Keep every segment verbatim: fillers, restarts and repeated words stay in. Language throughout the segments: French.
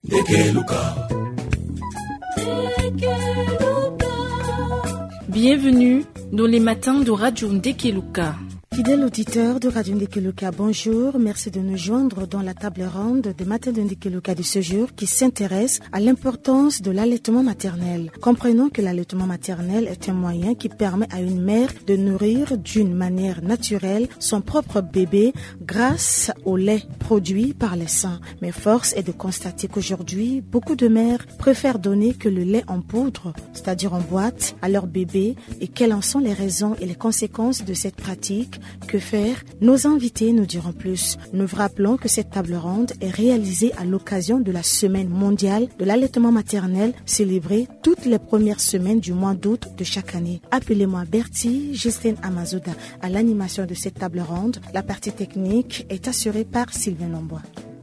Bienvenue dans les matins de Radio Ndekeluka. Fidèles auditeurs de Radio Ndekeluka, bonjour. Merci de nous joindre dans la table ronde des matins de Ndekeluka de ce jour qui s'intéresse à l'importance de l'allaitement maternel. Comprenons que l'allaitement maternel est un moyen qui permet à une mère de nourrir d'une manière naturelle son propre bébé grâce au lait produit par les seins. Mais force est de constater qu'aujourd'hui, beaucoup de mères préfèrent donner que le lait en poudre, c'est-à-dire en boîte, à leur bébé. Et quelles en sont les raisons et les conséquences de cette pratique? Que faire? Nos invités nous diront plus. Nous vous rappelons que cette table ronde est réalisée à l'occasion de la semaine mondiale de l'allaitement maternel célébrée toutes les premières semaines du mois d'août de chaque année. Appelez-moi Bertie, Justine Amazouda à l'animation de cette table ronde. La partie technique est assurée par Sylvain Lombois.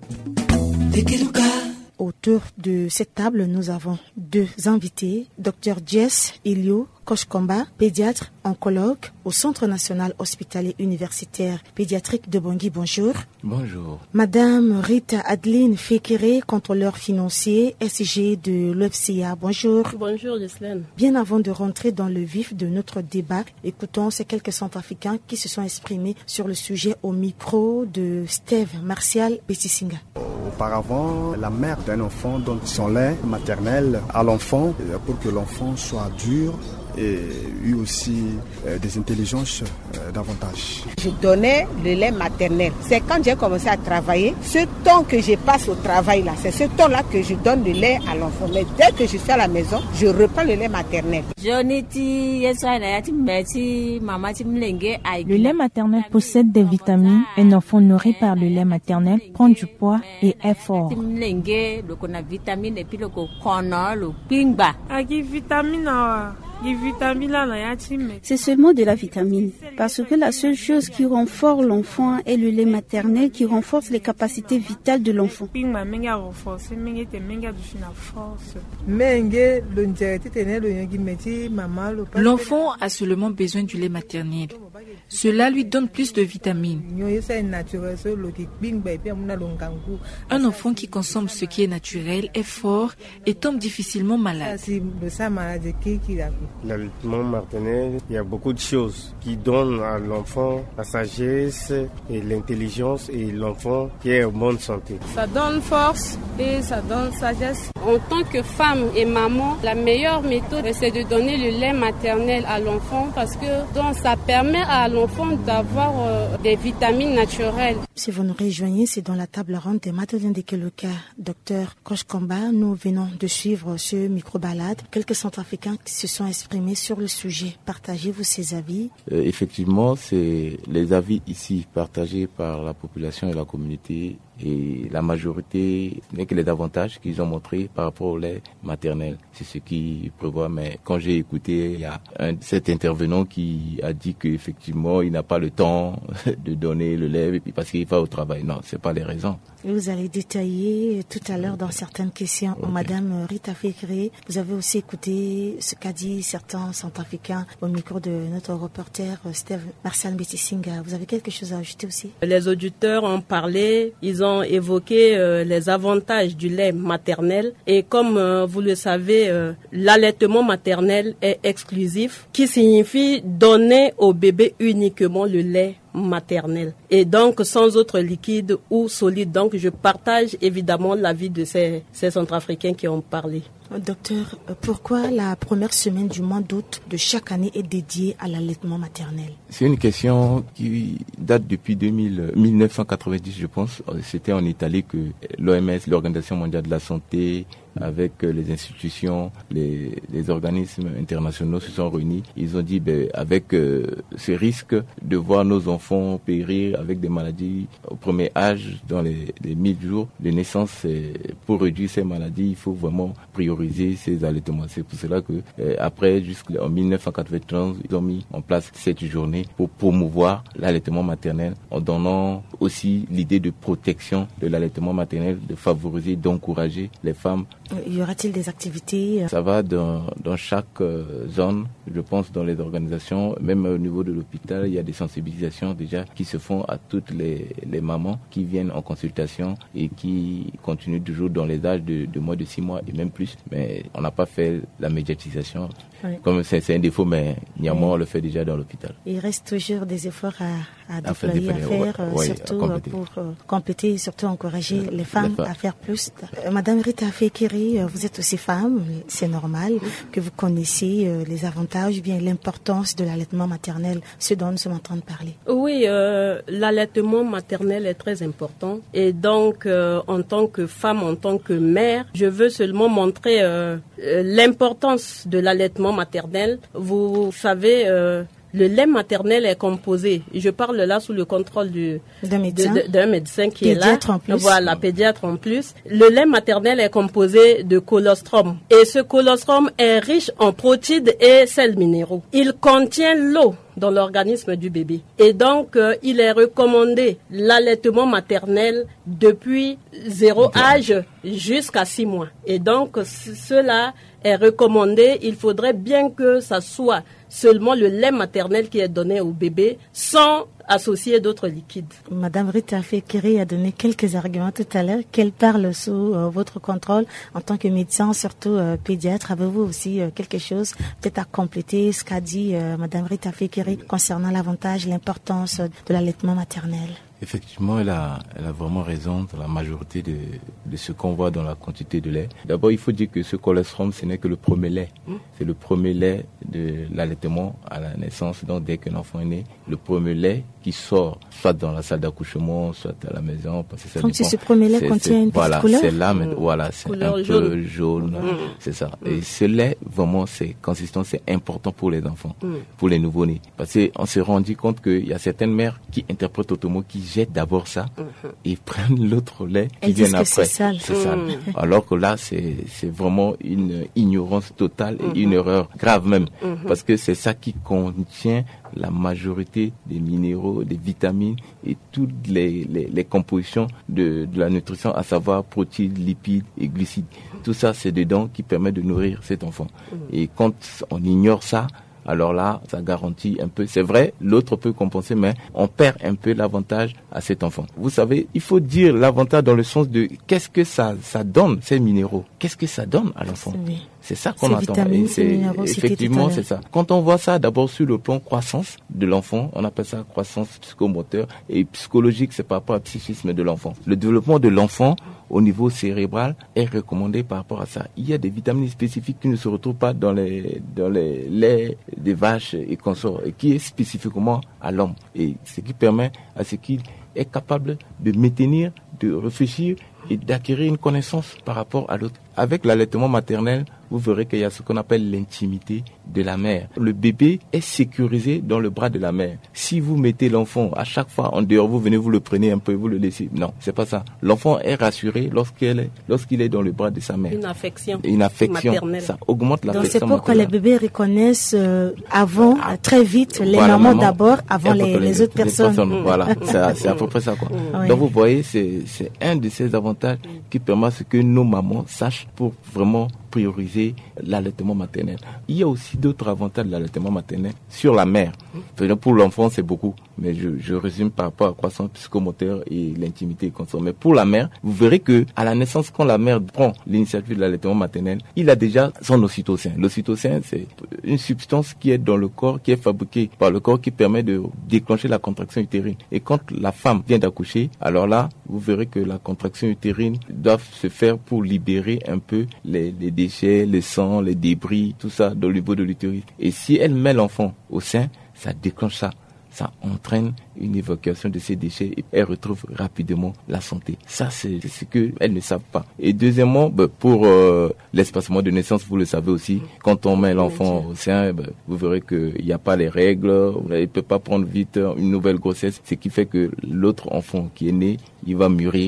Autour de cette table, nous avons deux invités, Docteur Jess Ilio Koshkomba, pédiatre oncologue au Centre national hospitalier universitaire pédiatrique de Bangui. Bonjour. Bonjour. Madame Rita Adeline Fekere, contrôleur financier S G de l'O F C A. Bonjour. Bonjour, Gislaine. Bien avant de rentrer dans le vif de notre débat, écoutons ces quelques centrafricains qui se sont exprimés sur le sujet au micro de Steve Martial Betisinga. Auparavant, la mère d'un enfant donne son lait maternel à l'enfant pour que l'enfant soit dur et eu aussi euh, des intelligences euh, davantage. Je donnais le lait maternel. C'est quand j'ai commencé à travailler, ce temps que je passe au travail là, c'est ce temps-là que je donne le lait à l'enfant. Mais dès que je suis à la maison, je reprends le lait maternel. Le lait maternel possède des vitamines. Un enfant nourri par le lait maternel prend du poids et est fort. C'est seulement de la vitamine, parce que la seule chose qui renforce l'enfant est le lait maternel qui renforce les capacités vitales de l'enfant. L'enfant a seulement besoin du lait maternel. Cela lui donne plus de vitamines. Un enfant qui consomme ce qui est naturel est fort et tombe difficilement malade. L'allaitement maternel, il y a beaucoup de choses qui donnent à l'enfant la sagesse et l'intelligence et l'enfant qui est en bonne santé. Ça donne force et ça donne sagesse. En tant que femme et maman, la meilleure méthode c'est de donner le lait maternel à l'enfant parce que donc, ça permet à l'enfant d'avoir euh, des vitamines naturelles. Si vous nous rejoignez, c'est dans la table ronde des matins de Ndekeluka. Docteur Koshkomba, nous venons de suivre ce micro-balade. Quelques centrafricains qui se sont exprimés sur le sujet. Partagez-vous ces avis? euh, Effectivement, c'est les avis ici partagés par la population et la communauté. Et la majorité n'est que les avantages qu'ils ont montrés par rapport au lait maternel. C'est ce qu'ils prévoient. Mais quand j'ai écouté, il y a un, cet intervenant qui a dit qu'effectivement, il n'a pas le temps de donner le lait parce qu'il va au travail. Non, c'est pas les raisons. Vous allez détailler tout à l'heure dans certaines questions. Okay. Madame Rita Fekere, vous avez aussi écouté ce qu'a dit certains centrafricains au micro de notre reporter Steve Martial Betisinga. Vous avez quelque chose à ajouter aussi? Les auditeurs ont parlé, ils ont évoqué euh, les avantages du lait maternel et comme euh, vous le savez, euh, l'allaitement maternel est exclusif, qui signifie donner au bébé uniquement le lait maternel et donc sans autre liquide ou solide. Donc je partage évidemment l'avis de ces, ces centrafricains qui ont parlé. Docteur, pourquoi la première semaine du mois d'août de chaque année est dédiée à l'allaitement maternel? C'est une question qui date depuis deux mille, mille neuf cent quatre-vingt-dix, je pense. C'était en Italie que l'O M S, l'Organisation mondiale de la santé, avec les institutions, les, les organismes internationaux se sont réunis. Ils ont dit, ben, avec euh, ce risque de voir nos enfants périr avec des maladies au premier âge, dans les, les mille jours de naissance, pour réduire ces maladies, il faut vraiment prioriser ces allaitements. C'est pour cela que euh, après, jusqu'en mille neuf cent quatre-vingt-onze, ils ont mis en place cette journée pour promouvoir l'allaitement maternel, en donnant aussi l'idée de protection de l'allaitement maternel, de favoriser, d'encourager les femmes Y aura-t-il des activités? Ça va dans, dans chaque euh, zone, je pense dans les organisations, même au niveau de l'hôpital, il y a des sensibilisations déjà qui se font à toutes les, les mamans qui viennent en consultation et qui continuent toujours dans les âges de, de moins de six mois et même plus. Mais on n'a pas fait la médiatisation. Oui. Comme c'est, c'est un défaut, mais néanmoins oui. on le fait déjà dans l'hôpital. Il reste toujours des efforts à, à déployer, à faire, à faire ouais, surtout à pour euh, compléter et surtout encourager les femmes à faire plus. Euh, Madame Rita Fekiri, euh, vous êtes aussi femme, c'est normal que vous connaissiez euh, les avantages ou bien l'importance de l'allaitement maternel, ce dont nous sommes en train de parler. Oui, euh, l'allaitement maternel est très important et donc euh, en tant que femme, en tant que mère, je veux seulement montrer euh, euh, l'importance de l'allaitement maternel. Vous savez, euh, le lait maternel est composé, je parle là sous le contrôle du, d'un médecin, de, de, d'un médecin qui pédiatre est là. En plus. Voilà, pédiatre en plus. Le lait maternel est composé de colostrum. Et ce colostrum est riche en protides et sels minéraux. Il contient l'eau dans l'organisme du bébé. Et donc, euh, il est recommandé l'allaitement maternel depuis zéro âge jusqu'à six mois. Et donc, c- cela est recommandé. Il faudrait bien que ça soit seulement le lait maternel qui est donné au bébé sans associer d'autres liquides. Madame Rita Fekiri a donné quelques arguments tout à l'heure qu'elle parle sous euh, votre contrôle en tant que médecin, surtout euh, pédiatre. Avez-vous aussi euh, quelque chose peut-être à compléter ce qu'a dit euh, Madame Rita Fekiri concernant l'avantage, l'importance de l'allaitement maternel? Effectivement, elle a, elle a vraiment raison dans la majorité de, de ce qu'on voit dans la quantité de lait. D'abord, il faut dire que ce colostrum, ce n'est que le premier lait. Mmh. C'est le premier lait de l'allaitement à la naissance. Donc, dès qu'un enfant est né, le premier lait qui sort, soit dans la salle d'accouchement, soit à la maison. Parce que ça Donc, si ce premier lait c'est, contient c'est, une petite voilà, couleur. C'est là, mais, mmh. voilà, c'est couleur un jaune. peu jaune. Mmh. C'est ça. Mmh. Et ce lait, vraiment, c'est consistant, c'est important pour les enfants, mmh. pour les nouveau-nés. Parce qu'on s'est rendu compte qu'il y a certaines mères qui interprètent autrement, qui jettent d'abord ça mmh. et prennent l'autre lait qui vient après. C'est sale. C'est mmh. sale. Alors que là, c'est, c'est vraiment une ignorance totale et mmh. une erreur grave même. Mmh. Parce que c'est ça qui contient la majorité des minéraux, des vitamines et toutes les, les, les compositions de, de la nutrition, à savoir protéines, lipides et glucides. Tout ça, c'est dedans qui permet de nourrir cet enfant. Mmh. Et quand on ignore ça, alors là, ça garantit un peu. C'est vrai, l'autre peut compenser, mais on perd un peu l'avantage à cet enfant. Vous savez, il faut dire l'avantage dans le sens de qu'est-ce que ça, ça donne, ces minéraux. Qu'est-ce que ça donne à l'enfant? Oui. C'est ça qu'on ces attend. Vitamines, et c'est, minéraux, effectivement, c'est ça. Quand on voit ça, d'abord sur le plan croissance de l'enfant, on appelle ça croissance psychomoteur, et psychologique, c'est par rapport au psychisme de l'enfant. Le développement de l'enfant au niveau cérébral est recommandé par rapport à ça. Il y a des vitamines spécifiques qui ne se retrouvent pas dans les dans les laits des vaches et consorts, et qui est spécifiquement à l'homme. Et ce qui permet à ce qu'il est capable de maintenir, de réfléchir et d'acquérir une connaissance par rapport à l'autre. Avec l'allaitement maternel, vous verrez qu'il y a ce qu'on appelle l'intimité de la mère. Le bébé est sécurisé dans le bras de la mère. Si vous mettez l'enfant à chaque fois en dehors, vous venez, vous le prenez un peu, vous le laissez. Non, c'est pas ça. L'enfant est rassuré lorsqu'il est, lorsqu'il est dans le bras de sa mère. Une affection. Une affection. Maternelle. Ça augmente l'affection. Donc c'est pourquoi maternelle. les bébés reconnaissent euh, avant, ah, très vite, les voilà, mamans maman, d'abord, avant les, les, les autres les personnes. personnes. Voilà, c'est, c'est à peu près ça, quoi. Oui. Donc vous voyez, c'est, c'est un de ces avantages qui permet à ce que nos mamans sachent pour vraiment prioriser l'allaitement maternel. Il y a aussi d'autres avantages de l'allaitement maternel sur la mère. Pour l'enfant, c'est beaucoup, mais je, je résume par rapport à la croissance psychomoteur et l'intimité consciente. Mais pour la mère, vous verrez que à la naissance, quand la mère prend l'initiative de l'allaitement maternel, il a déjà son ocytocine. L'ocytocine, c'est une substance qui est dans le corps, qui est fabriquée par le corps, qui permet de déclencher la contraction utérine. Et quand la femme vient d'accoucher, alors là, vous verrez que la contraction utérine doit se faire pour libérer un peu les, les déchets, le sang, les débris, tout ça dans le niveau de l'utérus. Et si elle met l'enfant au sein, ça déclenche ça. Ça entraîne une évacuation de ces déchets et elle retrouve rapidement la santé. Ça, c'est ce qu'elles ne savent pas. Et deuxièmement, bah, pour euh, l'espacement de naissance, vous le savez aussi, quand on met l'enfant au sein, bah, vous verrez qu'il n'y a pas les règles, il ne peut pas prendre vite une nouvelle grossesse, ce qui fait que l'autre enfant qui est né, il va mûrir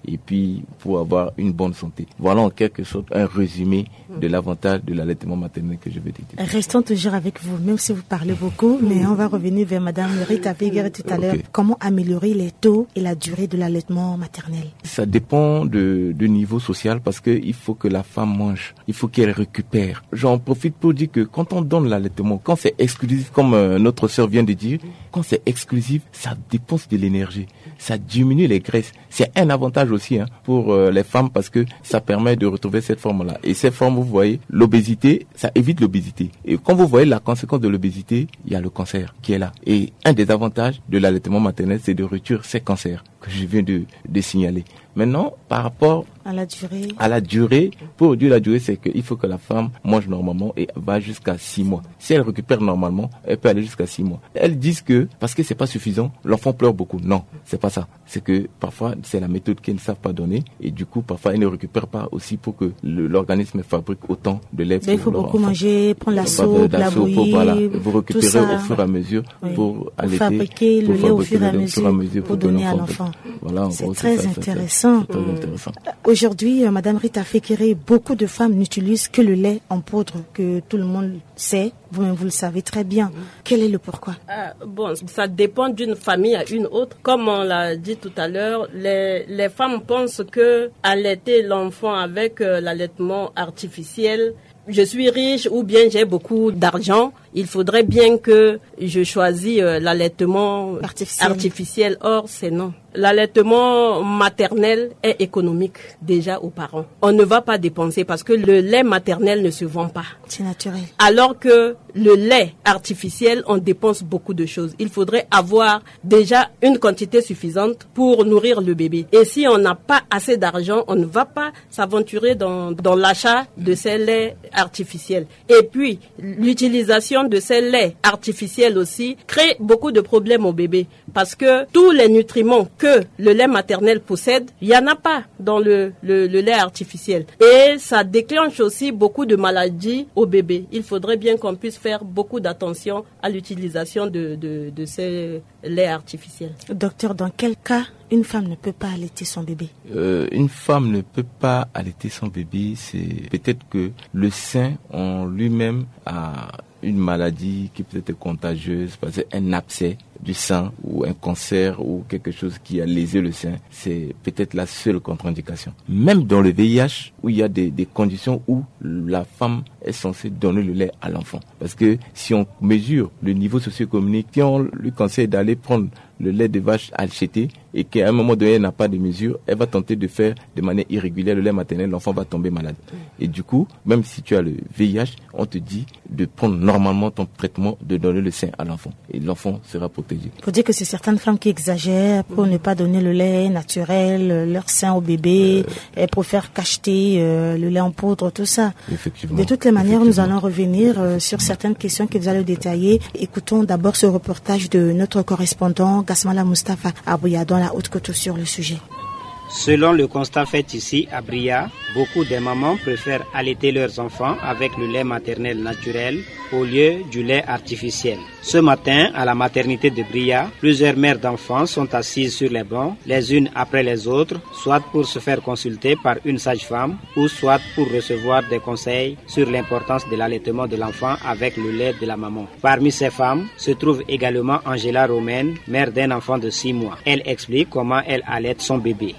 et puis pour avoir une bonne santé. Voilà en quelque sorte un résumé de l'avantage de l'allaitement maternel que je veux dire. Restons toujours avec vous, même si vous parlez beaucoup, mais on va revenir vers Madame Rita Figueira tout à l'heure. Okay. Comment améliorer les taux et la durée de l'allaitement maternel? Ça dépend de, de niveau social parce que il faut que la femme mange, il faut qu'elle récupère. J'en profite pour dire que quand on donne l'allaitement, quand c'est exclusif, comme euh, notre sœur vient de dire, quand c'est exclusif, ça dépense de l'énergie, ça diminue les graisses. C'est un avantage aussi hein, pour euh, les femmes parce que ça permet de retrouver cette forme-là. Et cette forme, vous voyez, l'obésité, ça évite l'obésité. Et quand vous voyez la conséquence de l'obésité, il y a le cancer qui est là. Et un des avantages de l'allaitement maternel, c'est de réduire ces cancers que je viens de, de signaler. Maintenant, par rapport à la durée, à la durée, pour réduire la durée, c'est qu'il faut que la femme mange normalement et va jusqu'à six mois. Si elle récupère normalement, elle peut aller jusqu'à six mois. Elles disent que, parce que c'est pas suffisant, l'enfant pleure beaucoup. Non, c'est pas ça. C'est que parfois, c'est la méthode qu'elles ne savent pas donner et du coup, parfois, elles ne récupèrent pas aussi pour que le, l'organisme fabrique autant de lait. Mais il faut beaucoup enfant. manger, prendre la soupe, la, la bouillie, pour, voilà, vous récupérez ça, au fur et à mesure oui. pour allaiter, pour fabriquer le pour lait au fur et à mesure, mesure pour donner à l'enfant. Voilà, c'est, gros, très c'est, ça, intéressant. c'est, c'est très intéressant. Aujourd'hui, euh, Madame Rita Fekere, beaucoup de femmes n'utilisent que le lait en poudre, que tout le monde sait. Vous-même, vous le savez très bien. Quel est le pourquoi? euh, Bon, ça dépend d'une famille à une autre. Comme on l'a dit tout à l'heure, les, les femmes pensent que allaiter l'enfant avec euh, l'allaitement artificiel, je suis riche ou bien j'ai beaucoup d'argent, il faudrait bien que je choisisse euh, l'allaitement artificiel. artificiel. Or, c'est non. L'allaitement maternel est économique déjà aux parents. On ne va pas dépenser parce que le lait maternel ne se vend pas. C'est naturel. Alors que le lait artificiel, on dépense beaucoup de choses. Il faudrait avoir déjà une quantité suffisante pour nourrir le bébé. Et si on n'a pas assez d'argent, on ne va pas s'aventurer dans, dans l'achat de ces laits artificiels. Et puis, l'utilisation de ces laits artificiels aussi crée beaucoup de problèmes au bébé parce que tous les nutriments que le lait maternel possède, il n'y en a pas dans le, le, le lait artificiel. Et ça déclenche aussi beaucoup de maladies au bébé. Il faudrait bien qu'on puisse faire beaucoup d'attention à l'utilisation de, de, de ces laits artificiels. Docteur, dans quel cas une femme ne peut pas allaiter son bébé? euh, Une femme ne peut pas allaiter son bébé, c'est peut-être que le sein en lui-même a une maladie qui peut être contagieuse, parce qu'un abcès du sein ou un cancer ou quelque chose qui a lésé le sein, c'est peut-être la seule contre-indication. Même dans le V I H, où il y a des, des conditions où la femme est censée donner le lait à l'enfant. Parce que si on mesure le niveau socio-économique, si on lui conseille d'aller prendre le lait de vache acheté et qu'à un moment donné elle n'a pas de mesure, elle va tenter de faire de manière irrégulière le lait maternel, l'enfant va tomber malade. Et du coup, même si tu as le V I H, on te dit de prendre normalement ton traitement, de donner le sein à l'enfant. Et l'enfant sera protégé. Il faut dire que c'est certaines femmes qui exagèrent pour ne pas donner le lait naturel, leur sein au bébé, euh, elles préfèrent qu'acheter euh, le lait en poudre, tout ça. Effectivement. De toutes les manières, nous allons revenir euh, sur certaines questions que vous allez détailler. Écoutons d'abord ce reportage de notre correspondant Gasmala Mustafa Abouya dans la Haute-Côte sur le sujet. Selon le constat fait ici à Bria, beaucoup de mamans préfèrent allaiter leurs enfants avec le lait maternel naturel au lieu du lait artificiel. Ce matin, à la maternité de Bria, plusieurs mères d'enfants sont assises sur les bancs, les unes après les autres, soit pour se faire consulter par une sage-femme ou soit pour recevoir des conseils sur l'importance de l'allaitement de l'enfant avec le lait de la maman. Parmi ces femmes se trouve également Angela Romaine, mère d'un enfant de six mois. Elle explique comment elle allaite son bébé.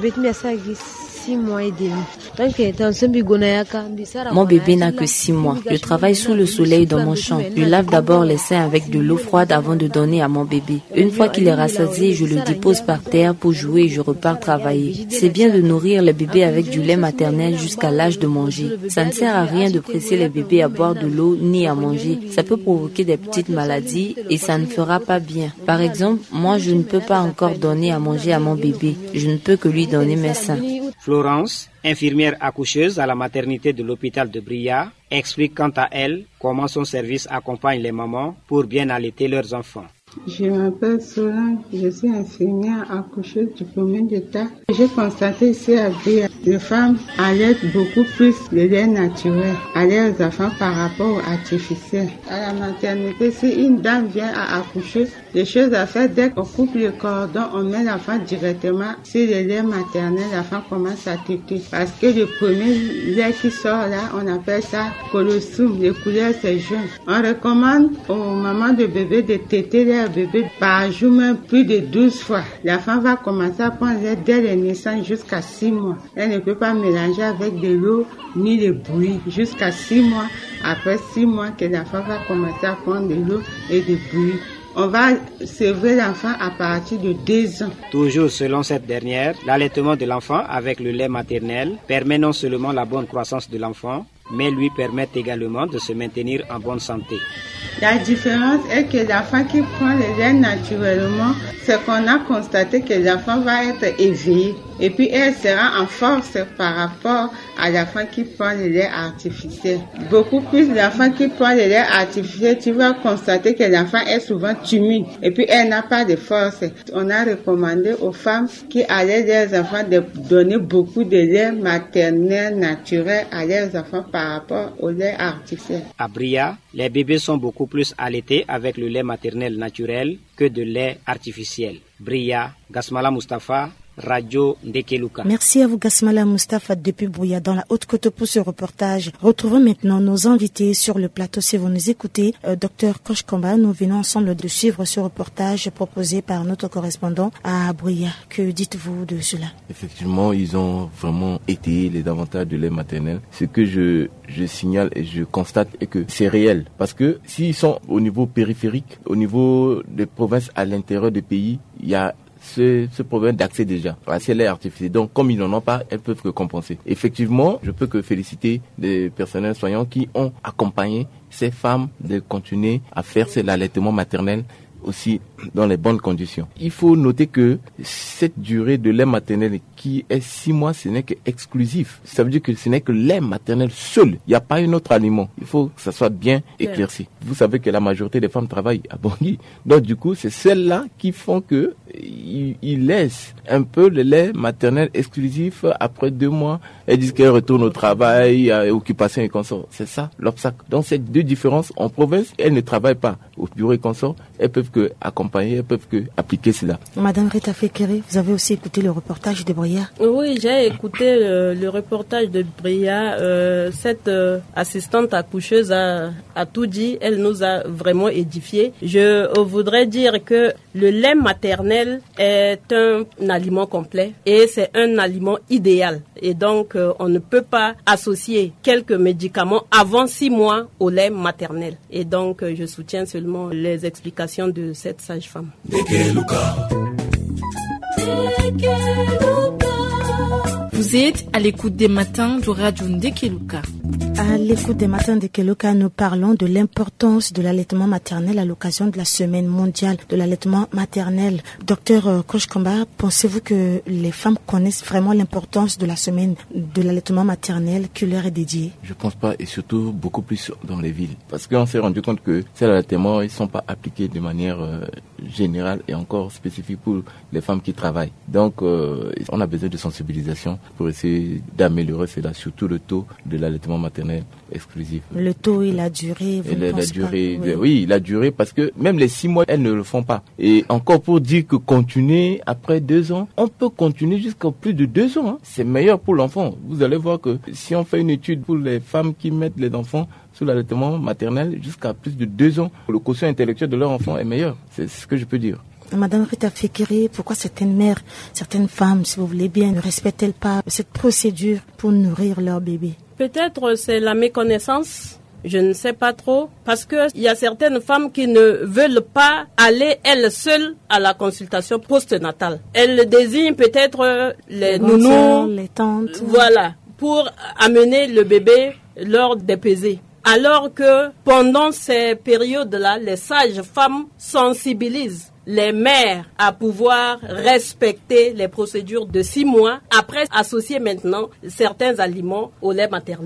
Mon bébé n'a que six mois. Je travaille sous le soleil dans mon champ. Je lave d'abord les seins avec de l'eau froide avant de donner à mon bébé. Une fois qu'il est rassasié, je le dépose par terre pour jouer et je repars travailler. C'est bien de nourrir les bébés avec du lait maternel jusqu'à l'âge de manger. Ça ne sert à rien de presser les bébés à boire de l'eau ni à manger. Ça peut provoquer des petites maladies et ça ne fera pas bien. Par exemple, moi je ne peux pas encore donner à manger à mon bébé. Je ne peux que lui donner mes seins. Florence, infirmière accoucheuse à la maternité de l'hôpital de Bria, explique quant à elle comment son service accompagne les mamans pour bien allaiter leurs enfants. Je m'appelle Solange, je suis infirmière accoucheuse du premier d'état. J'ai constaté ici à Bria, les femmes allaitent beaucoup plus le lait naturel à leurs enfants par rapport au artificiel. À la maternité, si une dame vient à accoucher, les choses à faire, dès qu'on coupe le cordon, on met l'enfant directement sur le lait maternel, l'enfant commence à téter. Parce que le premier lait qui sort là, on appelle ça colossum, les couleurs c'est jaune. On recommande aux mamans de bébé de téter leur bébé par jour, même plus de douze fois. L'enfant va commencer à prendre lait dès la naissance jusqu'à six mois. Elle ne peut pas mélanger avec de l'eau ni le bruit. Jusqu'à six mois, après six mois que l'enfant va commencer à prendre de l'eau et du bruit. On va servir l'enfant à partir de deux ans. Toujours selon cette dernière, l'allaitement de l'enfant avec le lait maternel permet non seulement la bonne croissance de l'enfant, mais lui permet également de se maintenir en bonne santé. La différence est que l'enfant qui prend le lait naturellement, c'est qu'on a constaté que l'enfant va être éveillé. Et puis elle sera en force par rapport à l'enfant qui prend le lait artificiel. Beaucoup plus l'enfant qui prend le lait artificiel, tu vas constater que l'enfant est souvent timide. Et puis elle n'a pas de force. On a recommandé aux femmes qui allaitent leurs enfants de donner beaucoup de lait maternel naturel à leurs enfants par rapport au lait artificiel. À Bria, les bébés sont beaucoup plus allaités avec le lait maternel naturel que de lait artificiel. Bria, Gasmala Mustafa, Radio Ndekeluka. Merci à vous Gasmala Mustafa depuis Bouya dans la Haute-Côte pour ce reportage. Retrouvons maintenant nos invités sur le plateau. Si vous nous écoutez, euh, Docteur Koshkomba, nous venons ensemble de suivre ce reportage proposé par notre correspondant à Bouya. Que dites-vous de cela? Effectivement, ils ont vraiment étayé les avantages de lait maternel. Ce que je, je signale et je constate est que c'est réel. Parce que s'ils sont au niveau périphérique, au niveau des provinces à l'intérieur du pays, il y a Ce, ce problème d'accès déjà à ces laits artificiels. Donc, comme ils n'en ont pas, elles peuvent que compenser. Effectivement, je peux que féliciter des personnels soignants qui ont accompagné ces femmes de continuer à faire l'allaitement maternel aussi dans les bonnes conditions. Il faut noter que cette durée de lait maternel qui est six mois, ce n'est que exclusif. Ça veut dire que ce n'est que lait maternel seul. Il n'y a pas un autre aliment. Il faut que ça soit bien éclairci. Vous savez que la majorité des femmes travaillent à Bangui. Donc du coup, c'est celles-là qui font que ils, ils laissent un peu le lait maternel exclusif. Après deux mois, elles disent qu'elles retournent au travail, à occupation et consort. C'est ça l'obstacle. Donc ces deux différences, en province, elles ne travaillent pas au bureau et consort. Elles peuvent que accompagner, elles peuvent que appliquer cela. Madame Rita Fekere, vous avez aussi écouté le reportage de Bria? Oui, j'ai écouté le, le reportage de Bria. Euh, cette euh, assistante accoucheuse a, a tout dit. Elle nous a vraiment édifiés. Je euh, voudrais dire que le lait maternel est un, un aliment complet et c'est un aliment idéal. Et donc, euh, on ne peut pas associer quelques médicaments avant six mois au lait maternel. Et donc, euh, je soutiens seulement les explications de cette sage-femme. Vous êtes à l'écoute des matins de Radio Ndekeluka. À l'écoute des matins de Keluka, nous parlons de l'importance de l'allaitement maternel à l'occasion de la semaine mondiale de l'allaitement maternel. Docteur Koshkomba, pensez-vous que les femmes connaissent vraiment l'importance de la semaine de l'allaitement maternel qui leur est dédiée? Je pense pas, et surtout beaucoup plus dans les villes. Parce qu'on s'est rendu compte que ces allaitements, ils sont pas appliqués de manière euh, générale et encore spécifique pour les femmes qui travaillent. Donc, euh, on a besoin de sensibilisation pour essayer d'améliorer cela, surtout le taux de l'allaitement maternel exclusif. Le taux et la durée, vous et la, ne la durée, pas, oui. oui, la durée, parce que même les six mois, elles ne le font pas. Et encore pour dire que continuer après deux ans, on peut continuer jusqu'à plus de deux ans. Hein. C'est meilleur pour l'enfant. Vous allez voir que si on fait une étude pour les femmes qui mettent les enfants sous l'allaitement maternel jusqu'à plus de deux ans, le quotient intellectuel de leur enfant est meilleur. C'est ce que je peux dire. Madame Rita Fekere, pourquoi certaines mères, certaines femmes, si vous voulez bien, ne respectent-elles pas cette procédure pour nourrir leur bébé? Peut-être c'est la méconnaissance, je ne sais pas trop, parce que il y a certaines femmes qui ne veulent pas aller elles seules à la consultation postnatale. Elles désignent peut-être les, les nounous, les tantes, voilà, pour amener le bébé lors des pesées. Alors que pendant ces périodes-là, les sages-femmes sensibilisent les mères à pouvoir respecter les procédures de six mois, après associer maintenant certains aliments au lait maternel.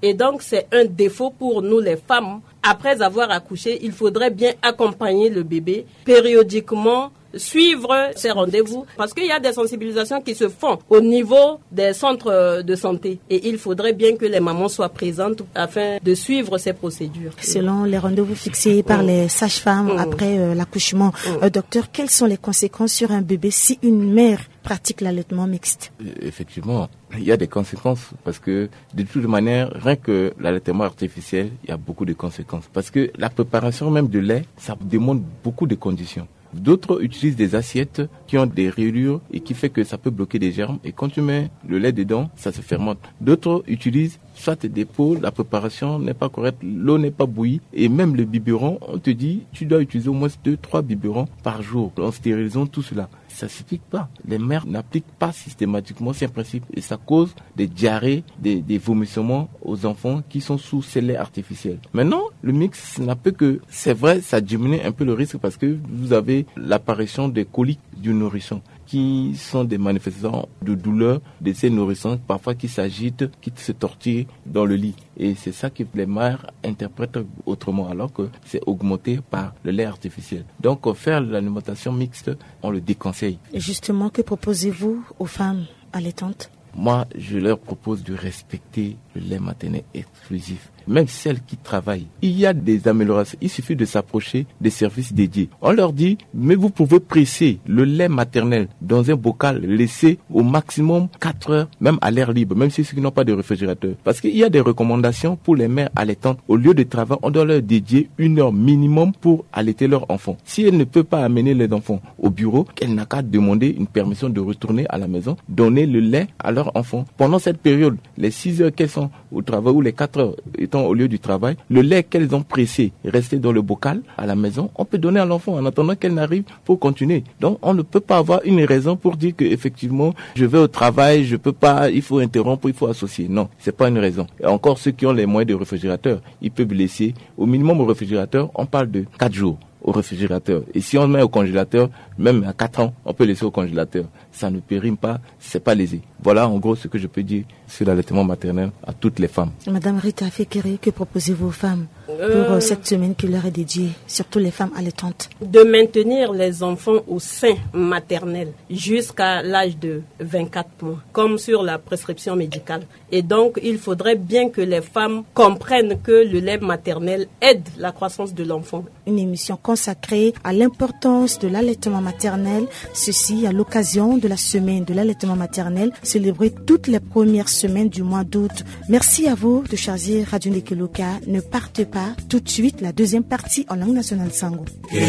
Et donc, c'est un défaut pour nous les femmes. Après avoir accouché, il faudrait bien accompagner le bébé périodiquement, suivre ces rendez-vous, parce qu'il y a des sensibilisations qui se font au niveau des centres de santé et il faudrait bien que les mamans soient présentes afin de suivre ces procédures. Selon les rendez-vous fixés par mmh. les sages-femmes mmh. après euh, l'accouchement, mmh. euh, docteur, quelles sont les conséquences sur un bébé si une mère pratique l'allaitement mixte? Effectivement, il y a des conséquences parce que de toute manière, rien que l'allaitement artificiel, il y a beaucoup de conséquences parce que la préparation même de lait, ça demande beaucoup de conditions. D'autres utilisent des assiettes qui ont des rayures et qui fait que ça peut bloquer des germes. Et quand tu mets le lait dedans, ça se fermente. D'autres utilisent soit des pots, la préparation n'est pas correcte, l'eau n'est pas bouillie. Et même le biberon, on te dit, tu dois utiliser au moins deux, trois biberons par jour en stérilisant tout cela. Ça ne s'applique pas. Les mères n'appliquent pas systématiquement ces principes. Et ça cause des diarrhées, des, des vomissements aux enfants qui sont sous ces laits artificiels. Maintenant, le mix n'a peu que, c'est vrai, ça diminue un peu le risque parce que vous avez l'apparition des coliques du nourrisson, qui sont des manifestations de douleur de ces nourrissons, parfois qui s'agitent, qui se tortillent dans le lit. Et c'est ça que les mères interprètent autrement, alors que c'est augmenté par le lait artificiel. Donc, faire l'alimentation mixte, on le déconseille. Et justement, que proposez-vous aux femmes allaitantes? Moi, je leur propose de respecter le lait maternel exclusif. Même celles qui travaillent, il y a des améliorations. Il suffit de s'approcher des services dédiés. On leur dit, mais vous pouvez presser le lait maternel dans un bocal, laisser au maximum quatre heures, même à l'air libre, même si ceux qui n'ont pas de réfrigérateur. Parce qu'il y a des recommandations pour les mères allaitantes. Au lieu de travail, on doit leur dédier une heure minimum pour allaiter leur enfant. Si elle ne peut pas amener les enfants au bureau, elle n'a qu'à demander une permission de retourner à la maison, donner le lait à leur enfant. Pendant cette période, les six heures qu'elles sont au travail ou les quatre heures étant au lieu du travail, le lait qu'elles ont pressé resté dans le bocal à la maison, on peut donner à l'enfant en attendant qu'elle n'arrive pour continuer. Donc on ne peut pas avoir une raison pour dire que effectivement je vais au travail, je peux pas, il faut interrompre, il faut associer. Non, c'est pas une raison. Et encore ceux qui ont les moyens de réfrigérateur, ils peuvent laisser au minimum au réfrigérateur, on parle de quatre jours au réfrigérateur. Et si on met au congélateur, même à quatre ans, on peut laisser au congélateur. Ça ne périme pas, c'est pas lésé. Voilà en gros ce que je peux dire sur l'allaitement maternel à toutes les femmes. Madame Rita Fekere, que proposez-vous aux femmes euh, pour cette semaine qui leur est dédiée, surtout les femmes allaitantes? De maintenir les enfants au sein maternel jusqu'à l'âge de vingt-quatre mois, comme sur la prescription médicale. Et donc, il faudrait bien que les femmes comprennent que le lait maternel aide la croissance de l'enfant. Une émission consacrée à l'importance de l'allaitement maternel, ceci à l'occasion de la semaine de l'allaitement maternel, célébrée toutes les premières semaines du mois d'août. Merci à vous de choisir Radio Ndekeluka. Ne partez pas, tout de suite la deuxième partie en langue nationale Sango.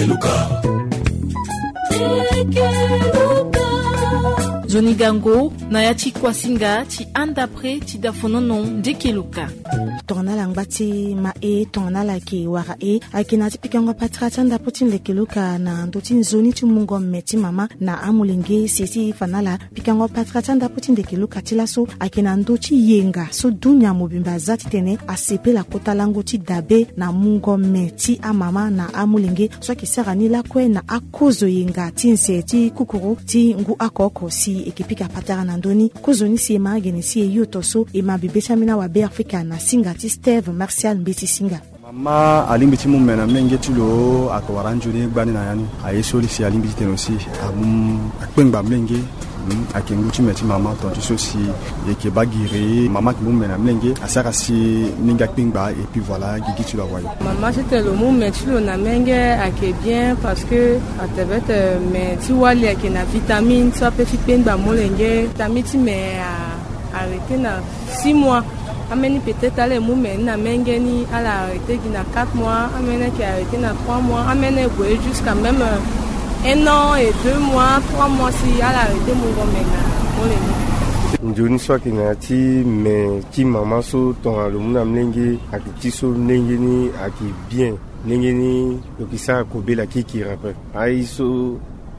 Zoni Gango, Nayati Kwasinga, ti andapre, ti dafononon, Ndekeluka. Tona langbati ma e, tona la ki wara e, akina ti pikango patrata ndaputi Ndekeluka na ndoti zoni ti mungo meti mama na amulenge sisi fanala pikango patrata ndaputi Ndekeluka ti laso akina ndoti yenga so dunya mobimba zati tene asepe la kota lango ti dabe na mungo meti a mama na amulenge so ki sarani la kwe na akozo yenga ti nse ti kukuru ti ngu akoko si ekipika patara na ndoni kozoni si ema gene si e yotoso ema bibeta mina wa be Afrika na singa ti Steve Martial Mbeti Singa. Mama alimbiti mu mena menge tulo akwaranjuri gbani na yani ayesoli si alimbiti tenosi amum akpengba menge akenguti meti mama tonti sosi yeke bagire mama ki mu mena menge asaka si ninga kpengba et puis voilà gigi tu la voyais. Maman c'était le mu meti lo na menge ake bien parce que atebete mais tu vois les que na vitamine ça peut kpengba molenge tamiti mais arrêté na six mois. Ameni peut-être aller mou mais na mengeni à la arrêté qui na quatre mois, ameni qui a arrêté na trois mois, ameni boye jusqu'à même un an et deux mois, trois mois si à la arrêté mou mena. Njoni soit qui na ti mais ti maman so ton le muna mlenge akiti so nengeni aki bien nengeni lokisa ko bela ki ki rappel ai so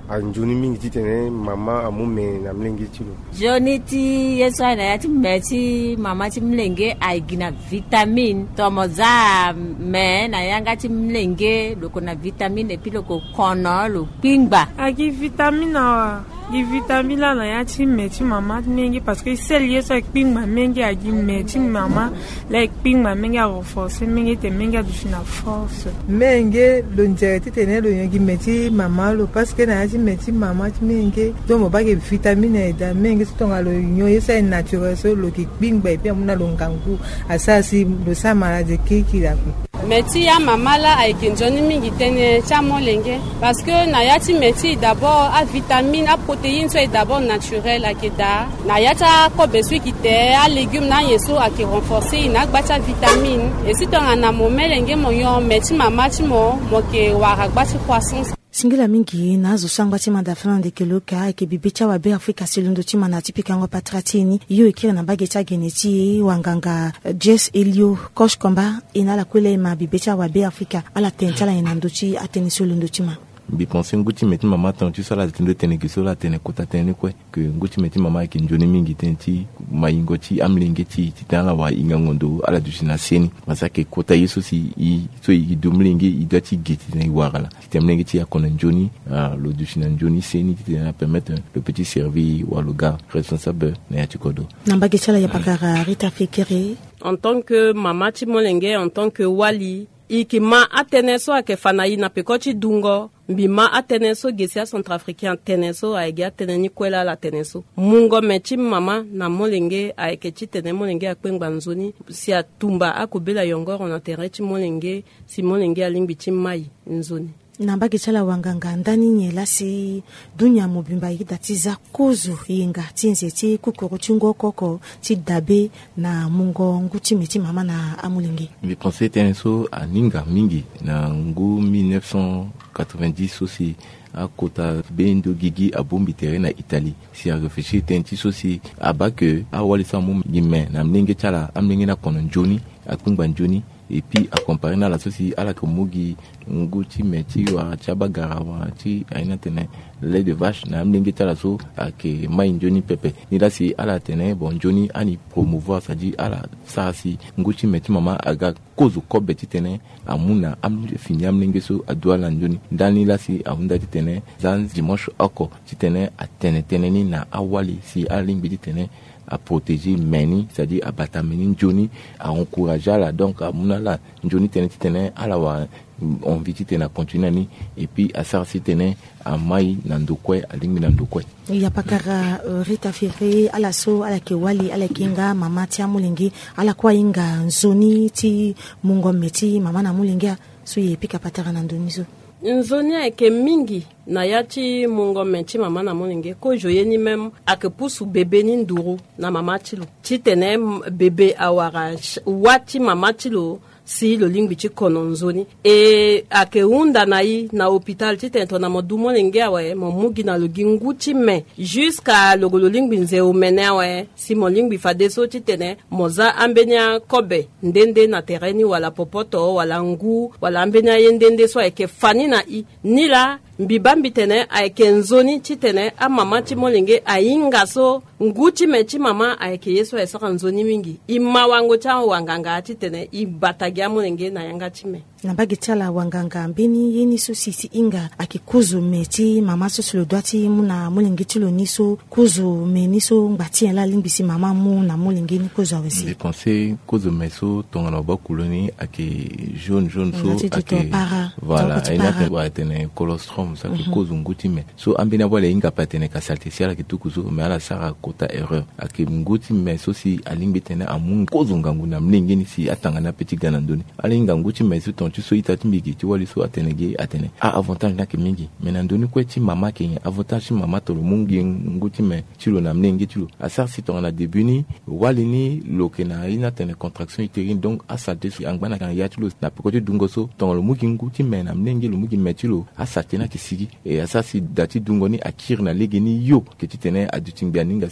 anjuni mingi titene mama amume na mlenge tilo joni ti yeswa na yati meti mama ti mlenge aigina vitamine tomoza me na yanga ti mlenge loko na vitamine epi loko kono lo pingba aki vitamine wa gi vitamine la na yati meti mama mlenge parce que celle yeswa pingba mlenge agi meti mama la pingba mlenge a renforcer mlenge te mlenge du na force mlenge lo njereti tene lo yagi meti mama lo parce que na yati meti mama ti mlenge donc mo ba ke vitamine da mlenge tonga lo nyo yesa naturel so lo ki pingba epi amuna lo ngangu asasi lo sa malade kiki la meti ya mama la aikinjoni mingi tene cha molenge parce que na yati meti d'abord a vitamine a protéines so d'abord naturel akeda na yata ko besu kite a légumes na yeso aki renforcer na gbacha vitamine et si tonga na momelenge moyo meti mama ti mo mo ke wa gbacha croissance singila mingi nazo sangwa ti manda frande ke loka ke bibicha wa be Afrika silundo ti mana tipika ngo patratini yo ikira na bage cha geneti wanganga Jess Elio Kosh Komba inala kwele ma bibicha wa be Afrika ala tentala inando ti ateni silundo ti ma bi penser nguti meti mama tan tu sala tendo tene ki sola tene kota tene kwe que nguti meti mama ki njoni mingi tenti mayingoti amlingeti titanga wa ingangondo ala dushina seni masake kota yeso si i so i domlingi i dati geti na iwagala temlingeti ya kona njoni lo dushina njoni seni titena permettre le petit servi wa le gars responsable na yatikodo namba gechala ya pakara Rita Fekere en tant que mama ti molenge en tant que wali ikima ateneso ake fanayi na pekoti dungo mbima ateneso gesia centrafricain teneso aiga teneni kwela la teneso mungo mechi mama na molenge aikechi tene molenge akpengba nzoni si atumba akobela yongoro na terechi molenge si molenge alingbi chi mai nzoni namba gechala wanganga ndani nyela si dunya mobimba yidatiza kuzu yinga tinze ti kukuru chungo koko ti dabe na mungo nguti meti mama na amulingi bi penser tenso aninga mingi na ngu mille neuf cent quatre-vingt-dix aussi à kota bendo gigi abombi terrain na Italie si a réfléchir tenti sosi aba que a walisa mum gimme na mlinge chala amlinge na kono njoni akungba njoni et puis à comparer na la sosi ala komugi nguti meti wa chaba garawa ti aina tene lait de vache na mlinge chala so ake mai njoni pepe ni la si ala tene bon njoni ani promouvoir ça dit ala ça si nguti meti mama aga kozo kobe ti tene amuna am fini amlinge so adwala njoni ndani la si awunda ti tene zan dimanche oko ti tene atene tene ni na awali si alimbi ti tene à protéger meni c'est-à-dire à batameni njoni à encourager la donc à munala njoni tene tene à la wa on vit tene continuer ni et puis à ça si tene à mai nandokwe à lingbi nandokwe ya pakara uh, Rita Fere ala so ala kewali ala kinga mama ti amulingi ala kwa inga nzoni ti mungo meti mama na mulingi so ye pika patara na ndonizo nzoni ake mingi na yati mungo menti mama na molinge ko joyeni même ake pusu bébé ni nduru na mama tilo titene bébé awara wati mama tilo si le lingbi ti kono nzoni e ake unda na yi na hôpital titento na modu molinge awe mo mugi na lo ginguti me jusqu'à lo lo lingbi nze o mene awe si mo lingbi fadeso titene moza ambenya kobe ndende na tereni wala popoto wala ngu wala ambenya yendende so eke fani na i nila mbibambi tene aike nzoni titene a mama ti molenge ainga so nguti mechi mama aike yeso esaka nzoni mingi ima wango cha wanganga titene ibatagia molenge na yanga time na bagitala wanganga mbini yeni so sisi inga akikuzu meti mama so silo dwati muna molenge tilo niso kuzu meniso ngati la limbisi mama mu na molenge ni kuzu awesi je pensais kuzu meso tongana ba kuloni ake jaune jaune so ake voilà ina te wa tene colostrum ça qui cause nguti me so ambina wale inga patene ka salte siala ki tukuzo me ala sara kota erreur ake nguti me so si alimbi tene amun cause ngangu na mlingi ni si atanga na petit ganandoni alinga nguti me so tu so itati mbigi ti wali so atenege atene a avantage na ke mingi menandoni ko ti mama ke avantage mama to mungi nguti me ti lo na mlingi ti lo a sar si to na début ni wali ni lo ke na ina tene contraction utérine donc a salte si angba na kan ya ti lo na pekoti dungo so to lo mungi nguti me na mlingi lo mungi me ti lo a salte na ke sigi e a sar si dati dungo ni akir na lege ni yo ke ti tene aduting bianinga si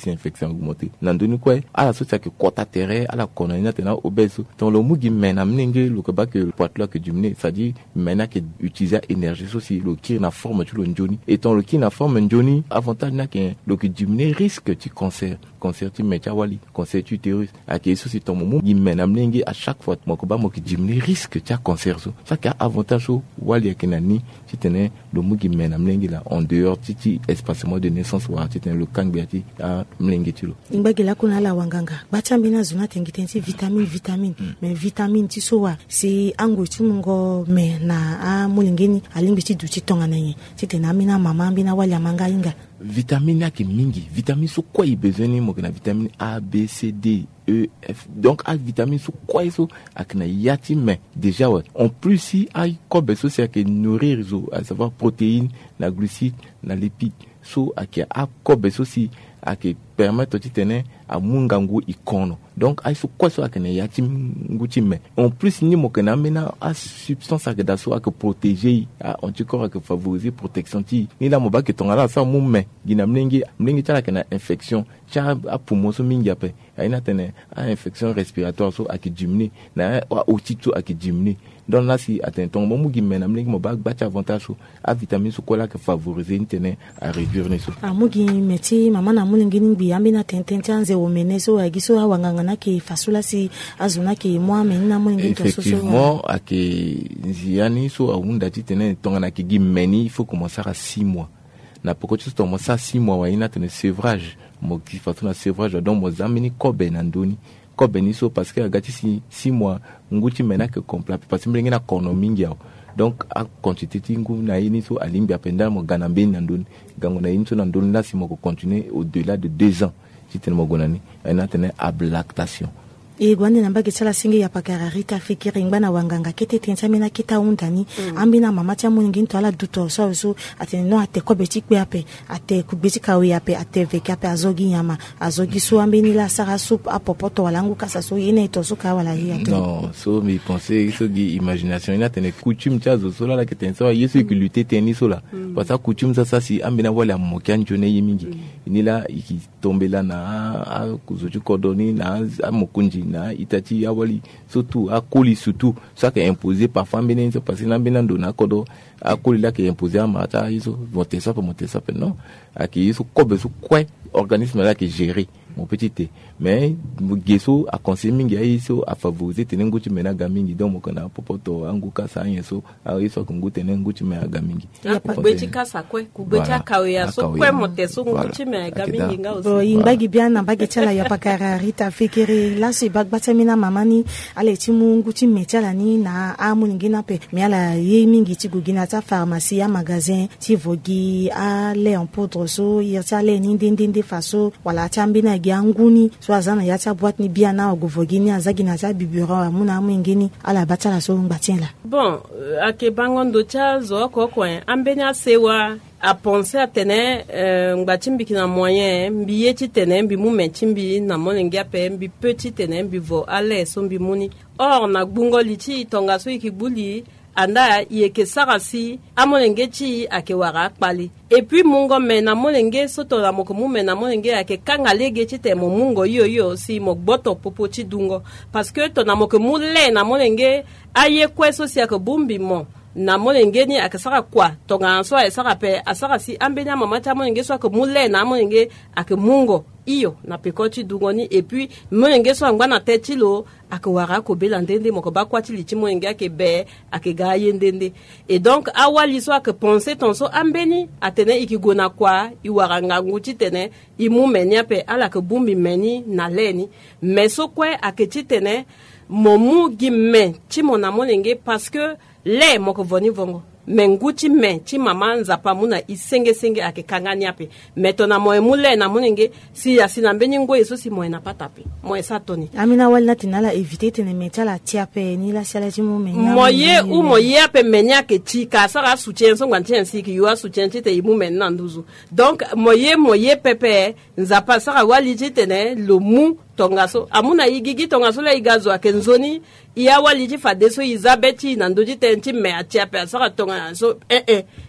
si infection augmenté nandoni quoi ala so ça que quota terre ala konana tena obèse dans le mugi mena mninge le ba que poids là que diminuer ça dit mena que utiliser énergie aussi le qui na forme tu le njoni étant le qui na forme njoni avantage na que le que diminuer risque tu cancer cancer tu metia wali cancer tu utérus a que ça c'est ton moment gi mena mninge à chaque fois mo ko ba mo qui diminuer risque tu cancer so ça que avantage wali kenani tu tenais le mugi mena mninge là en dehors titi espacement de naissance wa tu tenais le kangbiati a mninge tu lo imbagela kuna la wanganga bachambina zuna tengitensi vitamine vitamine mm. mais vitamine ti so wa si ango ti mungo me na a mulingeni alimbi ti duti tonga na ye ti tena mina mama mbina wali manga inga vitamine ya ki mingi vitamine so quoi il besoin ni mo na vitamine A B C D E F donc a vitamine so quoi so akna yati mais déjà ouais en plus si ay ko beso c'est que nourrir zo à savoir protéines la glucide la lipide so akia a ko beso si ake permettre ti tene a mungangu ikono donc ay so quoi so akene yati nguti mais en plus ni mo kana mena a substance ake daso ake protéger a anticorps ake favoriser protection ti ni la mo ba ke tongala sa mu me gina mlengi mlengi tala kana infection cha a poumon so mingi ape ayina tene a infection respiratoire so ake diminuer na otito ake diminuer donc là si atteint ton mo mugi mena mlengi mo ba ba avantage so a vitamine so quoi là que favoriser ni tene a réduire ni so a mugi meti mama na mulingi ni ambina tentente anze omeneso agiso awanganga na ke fasula si azuna ke moi menina mulingi to so effectivement ake nziani so aunda titene tonga na ke gimeni il faut commencer à six mois na poko tu to mo sa six mois wa ina tene sevrage mo ki fatuna sevrage donc mo zamini kobe na ndoni kobe ni so parce que agati si six mois nguti mena que complet parce que mlingi na kono mingi yao donc a quantité tingu na ini so alimbi apenda mo ganambe na ndoni gango na inso na ndoni la si mo ko continuer au-delà de deux ans si tene mo gonani ina tene ablactation e gwande namba ke tsala singe ya pakara rita fikiri ngana wanganga kete tensa mina kita undani mm. ambina mama tia muningi nto ala duto so so ate no ate ko beti kwe ape ate ku beti kawe ape ate veke ape azogi nyama azogi so ambini la sara soup apopoto walangu kasa so ine to so ka wala hiya non so mi penser so gi imagination ina tene coutume tia zo so la ke tensa yesu ki lutter teni so la parce que coutume ça ça si ambina wala mokan jone yimingi ni la iki tombela na kuzoju kodoni na mokunji na itati awali surtout akoli surtout ça qui est imposé par femme benen parce que na benando na kodo akoli là qui est imposé à mata iso monter ça pour monter ça non aki iso kobe so quoi organisme là qui gérer mon petit thé mais gesso a conseillé mingi iso a favoriser tenengo ti mena gamingi donc mo kana popoto anguka sa yeso a iso kungu tenengo ti mena gamingi kubeti kasa kwe kubeti akawe ya so kwe moteso kungu ti mena gamingi nga bo imbagi biana mbagi chala ya pakara rita fikiri la si bagbata mina mamani ale ti mungu ti metala ni na amu ngina pe miala ye mingi ti gugina ta pharmacie ya magasin ti vogi a lait en poudre so yata le ni ndinde faso wala tambina nguni so azana yata boîte ni bien na ogovogini azagina za biburon amuna mwingini ala batala so ngbatien bon ake bangondo cha zo ko ko ambenya sewa a penser à tenir ngbatimbi kina moyen mbiye ti tenir mbi mu mentimbi na monengia pe mbi petit tenir mbi vo ale so mbi muni or na gbungo liti tonga so ikibuli anda yeke sarasi amonenge chi ake wara kpali et puis mungo mena monenge soto la moko mu mena monenge ake kanga lege chi te mo mungo yo yo si mo gboto popo chi dungo parce que to na moko mu le na monenge aye kweso si ake bumbi mo na monenge ni akasaka kwa tonga so asaka pe asaka si ambenya mama ta monenge so ake mule na monenge ake mungo iyo na pekoti dungoni et puis monenge so ngwa na tetilo ake wara ko belandende moko ba kwati lichi monenge ake be ake gaye ndende et donc awali so ake penser ton so ambeni atene ikigona kwa iwaranga nguti tene imu menya pe ala ke bumbi meni na leni mais so kwe ake titene momu gimme ti mona monenge parce que le moko voni vongo menguti me ti mama nzapa muna isenge senge ake kangani ape metona moe mule na munenge si asina mbeni ngo eso si moe na patape moe satoni amina wal natinala éviter tene metala tiape ni la sala ti mo mena moye u moye ape menya ke ti ka sara soutien so ngwanti ensi ki yo soutien ti te imu menna nduzu donc moye moye pepe nzapa sara wali ti tene lo mu tongaso amuna yigigi tongaso la igazo akenzoni iya wali ti fadeso izabeti na ndoji tenti me atiape sara tonga so eh eh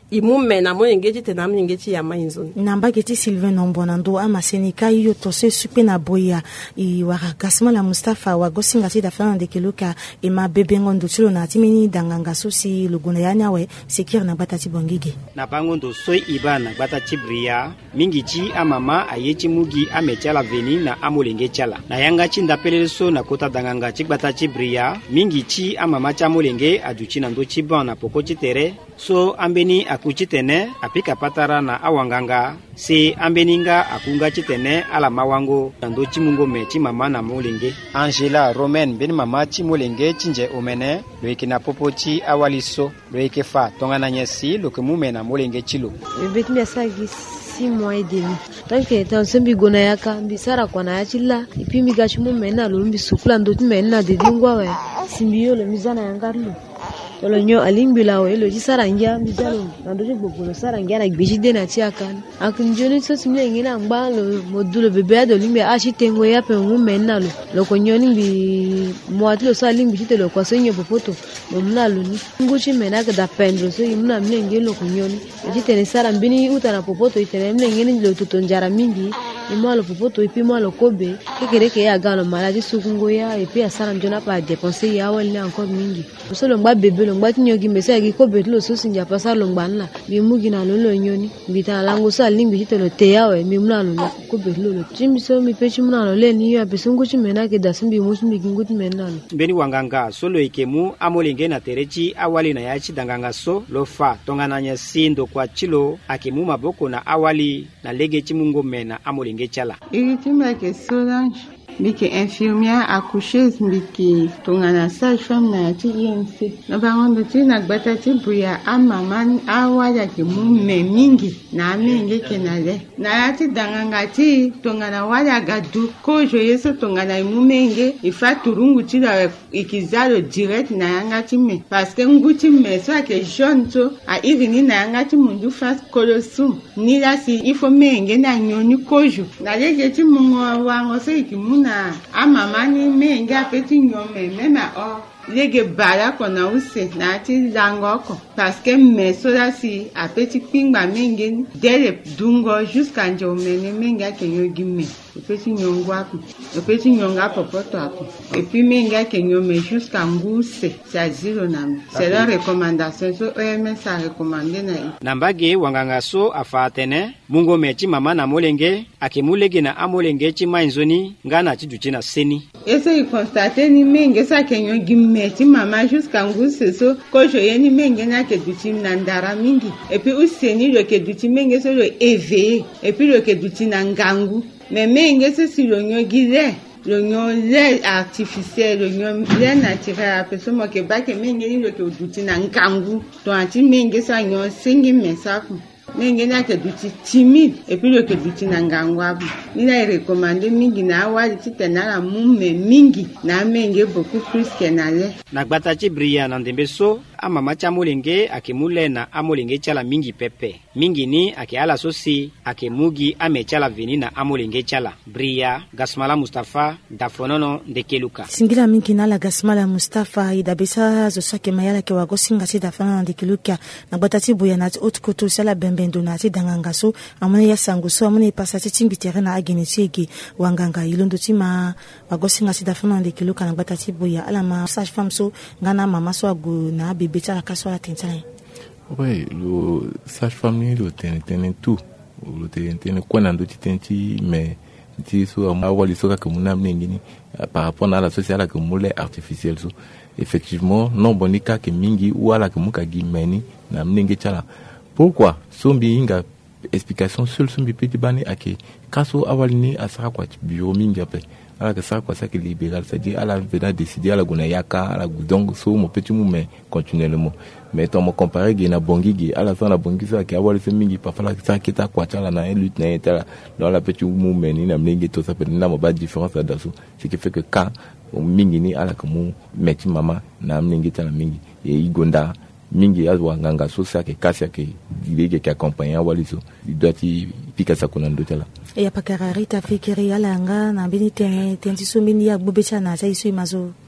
imu mena mo engeti tena mengeti ya mainzoni namba geti Sylvain Nombona ndo ama senika yo to se supe na boya i wara Gasmala Mustafa wa gosinga ti da fana de keluka e ma bebe ngondo tilo na timini danganga sosi luguna ya nyawe sekir na batati bongige na bangondo soi ibana batati bria mingi chi amama ayechi mugi amechala veni na amolenge chala na yanga chi ndapelele so na kota danganga chi batati bria mingi chi amama cha molenge aduchi na ndo chi ban na poko chi tere so ambeni akuchi tene apika patara na awanganga se ambeninga akunga chitene ala mawango ndo chimungo me chimama na molenge Angela Romaine ben mama chimolenge chinje omene loikina popochi awaliso loikefa tongana nyesi lokemume na molenge chilo bebet mi asagi six mois et demi donc étant sembi gona yaka bisara kwa na yachilla ipi mi gachimu mena lo mbi sukula ndo mena de dingwa we simbiyo le mizana yangarlo tolo nyo alimbila we lo jisaranja mizalo ndo jibogolo saranja na gbejide na tiakan akunjoni so simle ngina mbalo modulo bebe ado limbe ashitengo ya pe ngumena lo lo konyoni bi mwatilo sa limbi jitelo kwa senyo popoto momnalo ni nguchi mena ka da pendro so imna mlenge lo konyoni jitene sara mbini utana popoto itene mlenge ni lo tutonjara mingi imalo popoto ipi malo kobe kekereke ya gano maladi sukungo ya ipi asara njona pa dépenser ya wali encore mingi so lo ngba bebe lo ngba tinyogi mesa ya kobe lo so sinja pasa lo ngba nla bi mugi na lo lo nyoni bita lango sa limbi jitelo te yawe mi mna lo kobe lo lo chimbi so mi pechi mna lo le ni ya besungu chimena ke da simbi musimbi kinguti mena lo beni wanganga solo ikemu amolenge na terechi awali na yachi danganga so lo fa tongana nya sindo kwa chilo akemu maboko na awali na lege chimungo mena amolenge Iritima ke Solange biki infirmière accoucheuse biki tongana sage-femme na ti I N C na bangondo ti na gbata ti buya amama awaya ke mume mingi na mingi ke na le na ti danganga ti tongana waya gadu kojo yeso tongana mumenge ifa turungu ti la ikizalo direct na yanga ti me parce que nguti me so ke jaune to a irini na yanga ti mundu fas kolosum ni la si ifo menge na nyoni kojo na lege ti mungo wango so ikimuna na amama ni mengi apeti nyome mema o lege bala kona use na ti lango ko parce que me so la si apeti pingba mengi dele dungo jusqu'à njomene mengi akenyo gimme apeti nyongo apo apeti nyonga popoto apo et puis mengi akenyome jusqu'à nguse sa zero na c'est la recommandation so O M S a recommandé na nambage wanganga so afatene mungo mechi mama na molenge akimulege na amolenge chi mainzoni ngana chi duchina seni ese constate ni mengi sa kenyo gimme ti mama jusqu'à nguse so ko joye ni mengi na ke duchi na ndara mingi et puis useni le ke duchi mengi so le éveillé et puis le ke duchi na ngangu mais mengi se si lo nyogile le nyon lait artificiel le nyon lait naturel parce mo ke ba ke mengi ni le ke duchi na ngangu to anti mengi sa nyon singi mesaku mengi na ke duchi timide et puis le ke duchi na ngangwa ni na recommandé mingi na wa ti tenala mume mingi na mengi beaucoup plus que na le na gbata ti bria na ndembe so amama cha molenge akimule na amolenge chala mingi pepe mingi ni ake ala sosi ake mugi ame chala veni na amolenge chala bria Gasmala Mustafa dafonono ndekeluka singira mingi na la Gasmala Mustafa idabisa zo sake mayala ke wagosinga ti dafonono ndekeluka na gbata ti buya na ti otkoto sala bembendo na ti danganga so amone ya sangu so amone pasa ti timbi terena agene tiege wanganga ilondo ti ma wagosinga ti dafonono ndekeluka na gbata ti buya ala ma sage femme so ngana mama so ago na bébé la casse la tentane. Oui, le sage-femme ni le ten ten tout. Le ten ten quoi n'en doute tenti mais ti so awali so ka muna mnengini par rapport à la sociale que moule artificiel so effectivement non bonika ke mingi ou ala ke muka gimeni na mnenge chala. Pourquoi? Sombi inga explication seul sombi petit bani ake kaso awali ni asara kwa bureau mingi après. Alors que ça quoi ça qui est libéral c'est-à-dire à la venir décider à la gona yaka à la donc so mon petit mouvement continuellement mais ton me comparer gina bongi à la fin la bongi ça qui avoir le mingi pas falloir que ça qui ta quoi là na lutte na eta dans la petit mouvement ni na mlingi tout ça peut na pas différence là dessus ce qui fait que quand mingi ni à la comme metti mama na mlingi ta mingi et igonda mingi azwa nganga so ça que kasi que il qui accompagne waliso il doit y pika sa kuna ndo tela e ya pakarari ta fikiri alanga na bini tene tenzi so mini ya bubecha na za isu imazo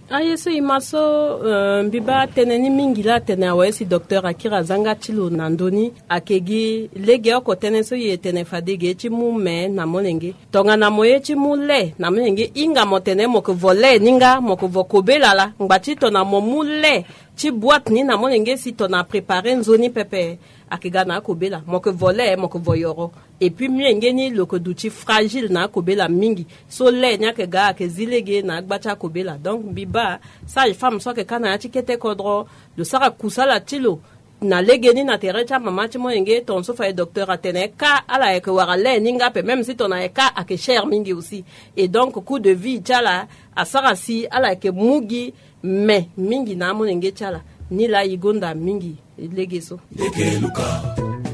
ayeso imaso uh, mbiba teneni mingi la tene awesi docteur akira zanga chilo nandoni akegi lege oko tene so ye tene fadege chimu me na molenge tonga na moye chimu le na molenge inga motene moko vole ninga moko vokobela la ngbachi to na momule chi boîte ni na molenge si to na préparer nzoni pepe akega na kobela moko vole moko voyoro et puis mlenge ni loko duchi fragile na kobela mingi so le nya ke ga ke zilege na gbacha kobela donc biba sage femme so ke kana ya tikete kodro de sara kusala tilo na legeni na terecha mama chi moyenge ton so fa docteur atene ka ala e ke warale ninga pe même si ton a ka ake cher mingi aussi et donc coup de vie chala asara si ala ke mugi mais mingi na monenge chala ni la igonda mingi legeso legeluka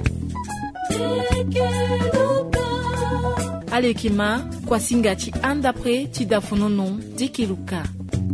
alekima kwa singa ti andapre ti dafonono dikiluka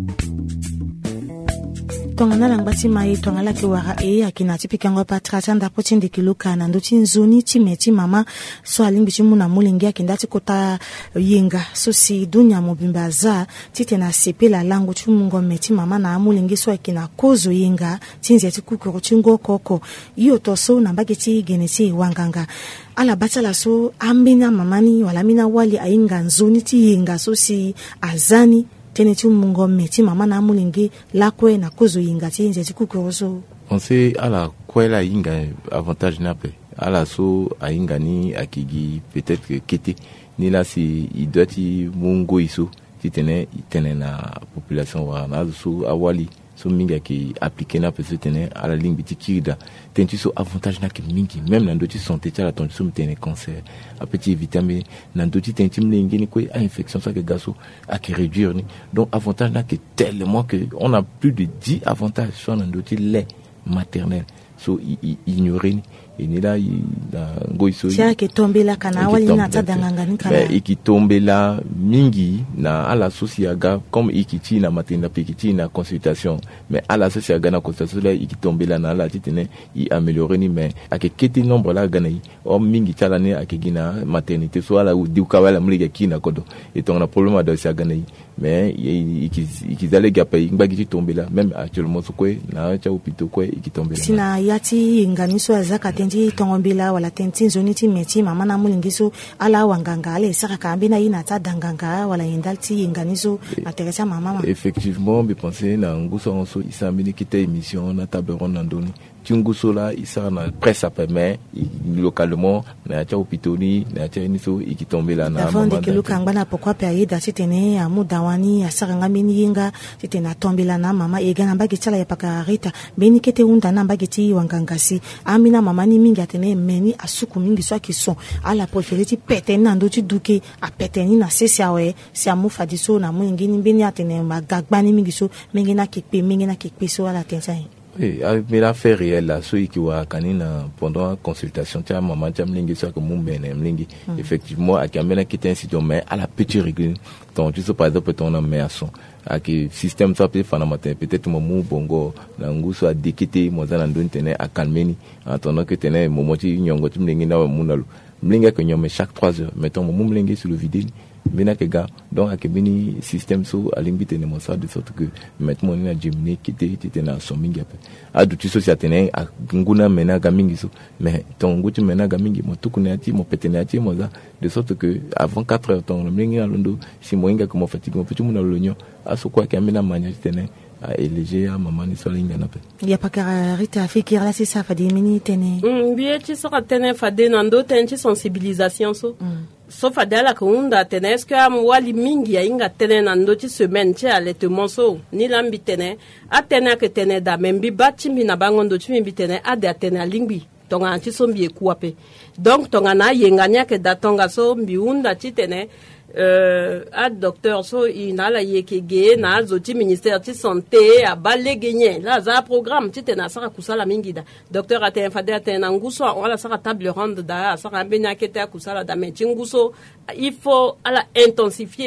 tongana langba ti mai tongala ki wara e akina ti pikango pa trata ndapo ti ndikiluka na ndo ti nzoni ti me ti mama so alingbi ti mu na mulengi akinda ti kota yenga so si dunya mobimba za ti tena sepela lango ti mungo me ti mama na mulengi so akina kozo yenga ti nze ti kukuru ti ngo koko iyo to so na mbage ti gene ti wanganga ala batala so ambina mamani wala mina wali ainga nzoni ti yenga so si azani tene ti mungo meti mama na mulingi lakwe na kozo yinga ti nze ti kukoroso on sait ala kwela yinga avantage na pe ala so ainga ni akigi peut-être que kete ni la si idoti mungo iso ti tene tene na population wa na so awali so minga ki appliquer na pe so tene ala lingbi ti kirida tenti so avantage na ke mingi même na ndoti santé ti ala ton so tene cancer a petit vitamine na ndoti tenti mlengi ni ko a infection ça que gaso a qui réduire ni donc avantage na ke tellement que on a plus de dix avantages sur na ndoti lait maternel so ignorer ni et ni là na ngoiso sia ke tombela kana wali na tadanganga ni kana mais ikitombela mingi na ala sociaga comme ikiti na matenda pikiti na consultation mais ala sociaga na consultation là ikitombela na la titene i améliorer ni mais akeketi nombre la gana yi o mingi tala ni akegina maternité so ala di ukawala mliga kina kodo et on a problème de ça gana yi mais ikizale gapai ngbagi tombela même actuellement so kwe na cha upito kwe ikitombela sina yati nganiso azaka tenji tongombela wala tenti nzoni ti meti mama na mulingiso ala wanganga ale saka kambina ina ta danganga wala indalti nganiso ateresa mama effectivement be penser na nguso onso isambini kite émission na table ronde ndoni tinguso la isa na presse à mais localement na cha upitoni na cha iniso ikitombela na mama de keluka ngana pourquoi paida titene amu dawani asaka ngamini yinga titena tombela na mama egana mbagi chala ya pakarita beni kete unda na mbagi ti wangangasi amina mama ni mingi atene meni asuku mingi so ki son ala préféré ti pete na ndo ti duke a pete ni na sesi awe si amu fadiso na mu ngini beni atene magagbani mingi so mingi na kekpe mingi na kekpe so ala tensa. Oui, mais l'affaire réelle là, ceux qui voient kanina pendant consultation, tiens maman, tiens mlingi ça que mon ben mlingi. Effectivement, à Kamena qui était institut mais à la petite règle. Donc tu sais par exemple ton nom mais à son. À que système ça peut faire matin peut-être mon mou bongo, na nguso a déquité, moi ça n'andon tenait à calmeni. En attendant que tenait mon moti nyongo tu mlingi na munalo. Mlingi que nyome chaque trois heures. Mettons mon mlingi sur le vide. Bena ke ga donc akebini système so alimbite ne mosa de sorte que maintenant na jimne kite tete na so mingi ape adu ti so siatene nguna mena ga mingi so mais ton nguti mena ga mingi mo tukuna ti mo petene ti mo za de sorte que avant quatre heures ton mingi na londo si mo inga ko mo fatigue mo petit mo na lonyo aso kwa kamena manya tene a éléger à maman ni so linga na pe ya pakara rita fikira la sisa fa de mini tene mm bien ti so ka tene fa de nando tene sensibilisation so sauf à la kunda tene est-ce que am wali mingi ya inga tene na ndo ti semaine ti allaitement so ni lambi tene a tene ke tene da membi bati mi na bango ndo ti mi tene a de tene lingbi tonga ti so mbi ekuape donc tonga na yenga nya ke da tonga so mbi unda ti tene euh a docteur so ina la yeke ge na zoti ministère ti santé a balege nye la za programme ti tena saka kusala mingi da docteur ate infade ate na nguso wala saka table ronde da saka benya kete kusala da metinguso il faut ala intensifier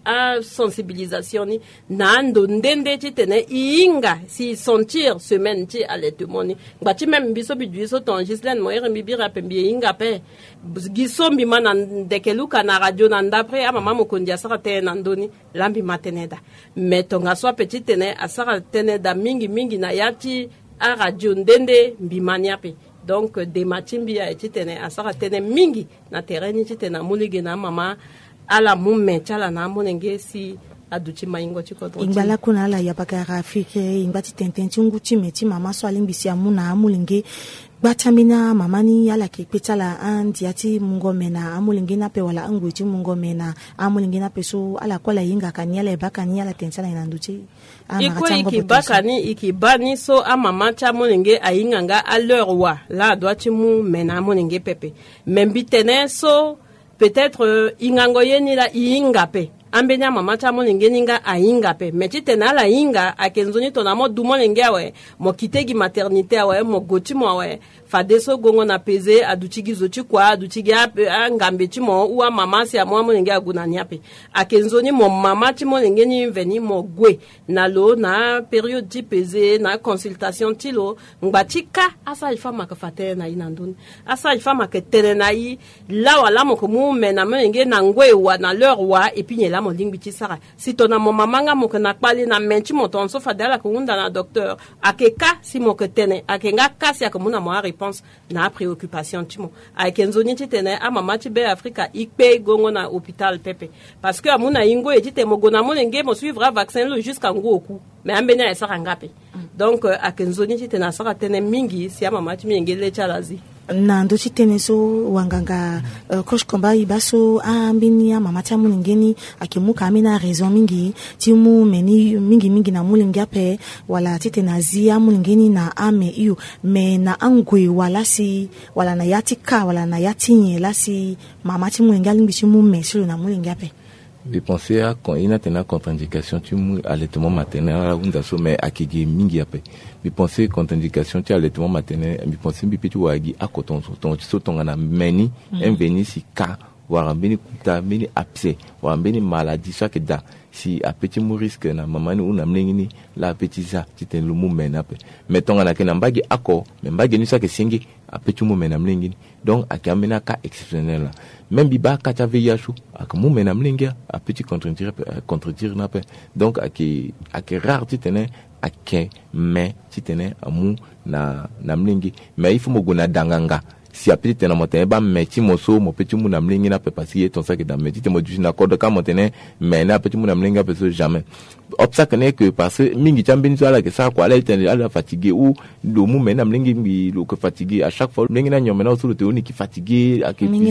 a sensibilisation ni nando ndende ti tene inga si sentir semaine ti allaitement ni ngati même biso biduiso ton Gislaine mo ere mbibira pembi inga pe gisombi mana ndekeluka na radio na ndapre ama mama mokondi asaka te na ndoni lambi mateneda metonga so petit tene asaka teneda mingi mingi na yati a radio ndende mbimania pe donc de matimbi a eti tene asaka tene mingi na terrain ti tene mulige na mama ala mumme chala na monenge si aduchi maingo chiko to ingala kuna ala ya baka rafike ingati tenten chungu chimeti mama so alimbisi amuna amulinge batamina mama ni ala ke petala andi ati mungomena amulinge na pe wala angwechi mungomena amulinge na peso ala kola yinga kanyala e baka ni ala tensala inanduchi iko ikibaka ni ikibani so amama cha moninge ayinganga à l'heure wa la doit mu mena moninge pepe membitene so peut-être euh, ingangoye ni la ingape ambenya mama cha moninge ninga aingape metite na la inga akenzoni tona mo du moninge we mo kitegi maternité we mo goti mo we fadeso gongo na peze aduchigi zoti kwa aduchigi ngambe ti mo uwa mama si amwa moninge agunani ape akenzoni mo mama ti moninge ni veni mo gwe na lo na période ti peze na consultation ti lo ngbatika asa ifama ka fate na inandun asa ifama ke tene na yi la wala mo ko mu mena moninge na ngwe wa na leur wa et puis nyela mo lingbi ti sara si tona mo mama nga mo ko na kpali na menti mo ton so fadela ko unda na docteur akeka si mo ko tene akenga kasi akomuna mo na préoccupation timo akenzoni titene a mama tibe Afrika ikpe gongo na hôpital pepe parce que amuna ingo etite mogona monenge mo suivra vaccin lo jusqu'à ngoku mais ambenya esa ngape donc akenzoni titene saka tene mingi si mama timenge le chalazi na ndo chitene so wanganga uh, coach komba ibaso ambinia mama tamu ngeni akimuka amina raison mingi timu meni mingi mingi na mulinga pe wala titena zia mulingeni na ame iyo me na angwe wala si wala na yatika wala na yatinye la si mama timu ngali ngishimu mesilo na mulinga pe. Je pensais à quand il y a une contre-indication tu mou allaitement maternel à unda so mais akigi mingi ape. Je pensais contre-indication tu allaitement maternel je pensais bi petit wagi à coton ton so ton na meni enveni si ka wara beni kuta beni abcès wara beni maladie chaque da si a petit mou risque na maman ou na mlengini la petit ça tu te le mou menape mettons na ke na mbagi ako mais mbagi ni ça que singi a petit mou mena mlengini donc akamena ka exceptionnel même biba kata V I H ak mou mena mlengia a petit contredire contredire na pe donc aki aki rare tu tene ak mais tu tene amu na na mlengi mais il faut mo gona danganga si a petit na moten ba meti moso mo petit mu na mlengi na pe parce que ton ça que dans meti te mo du na code ka moten mais na petit mu na mlengi pe so jamais obstacle n'est que parce que mingi chambeni so ala que ça quoi là il est fatigué ou le mu mais na mlengi mi lo que fatigué à chaque fois mlengi na nyom na so le théorie qui fatigué à qui ni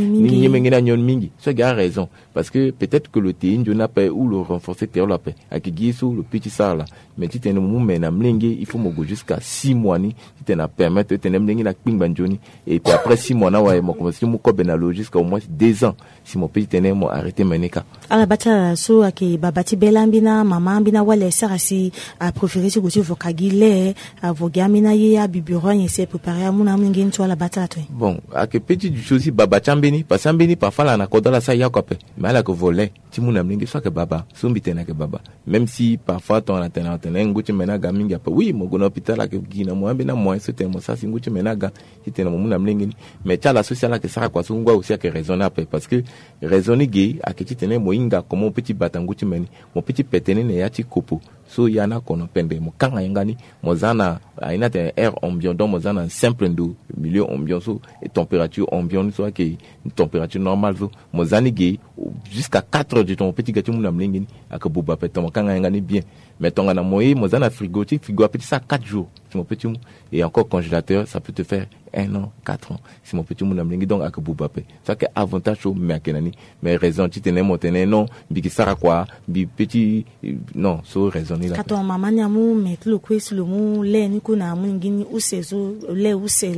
ni mingi na nyon mingi so gars raison parce que peut-être que le théine je n'a pas ou le renforcer théorie la paix à qui guiso le petit ça là mais tu t'es mu mais na mlengi il faut mo go jusqu'à six mois ni tu t'es na permettre tu t'es mlengi na ping banjoni et puis après six mois na ouais mo commencer mo ko benalo jusqu'à au moins deux ans si mon petit t'es mo arrêter meneka ala bata so aki babati belambina mama bina wale sarasi a préféré ce goûter vocagile a vogamina ya biburon et c'est préparé à mon ami ngin la bata toi bon à que petit du chose baba chambeni parce ambeni parfois la na kodola sa ya kope mais ala que voler ti mon ami ngi so que baba so mbitena que baba même si parfois ton antenne antenne nguti menaga mingi apa oui mo gona hôpital la que gina mo ambena mo c'était mo ça si nguti menaga ti tena mo mon ami mais tu as la sociale que ça quoi so ngwa aussi que raisonnable parce que raisonner gay à que ti tena mo inga comme petit batanguti meni mon petit petene ne ya ti kopo so yana kono pende mo kanga yangani mo zana aina te air ambiant donc mo zana simple ndo milieu ambiant so et température ambiant so que température normale so mo zani gay jusqu'à quatre heures de ton petit gâteau mo na mlingini aka boba peto mo kanga yangani bien mais ton na moye mo zana frigo ti frigo a petit ça quatre jours mon petit mou et encore congélateur ça peut te faire un an quatre ans si mon petit mou na mlingi donc aka boba pe ça que avantage au mekenani mais raison tu tenais mon tenais non biki sara quoi bi petit non so raisonner là kato mama nyamu metlo kwesi lo mu le ni kuna mlingi ni usezo le usela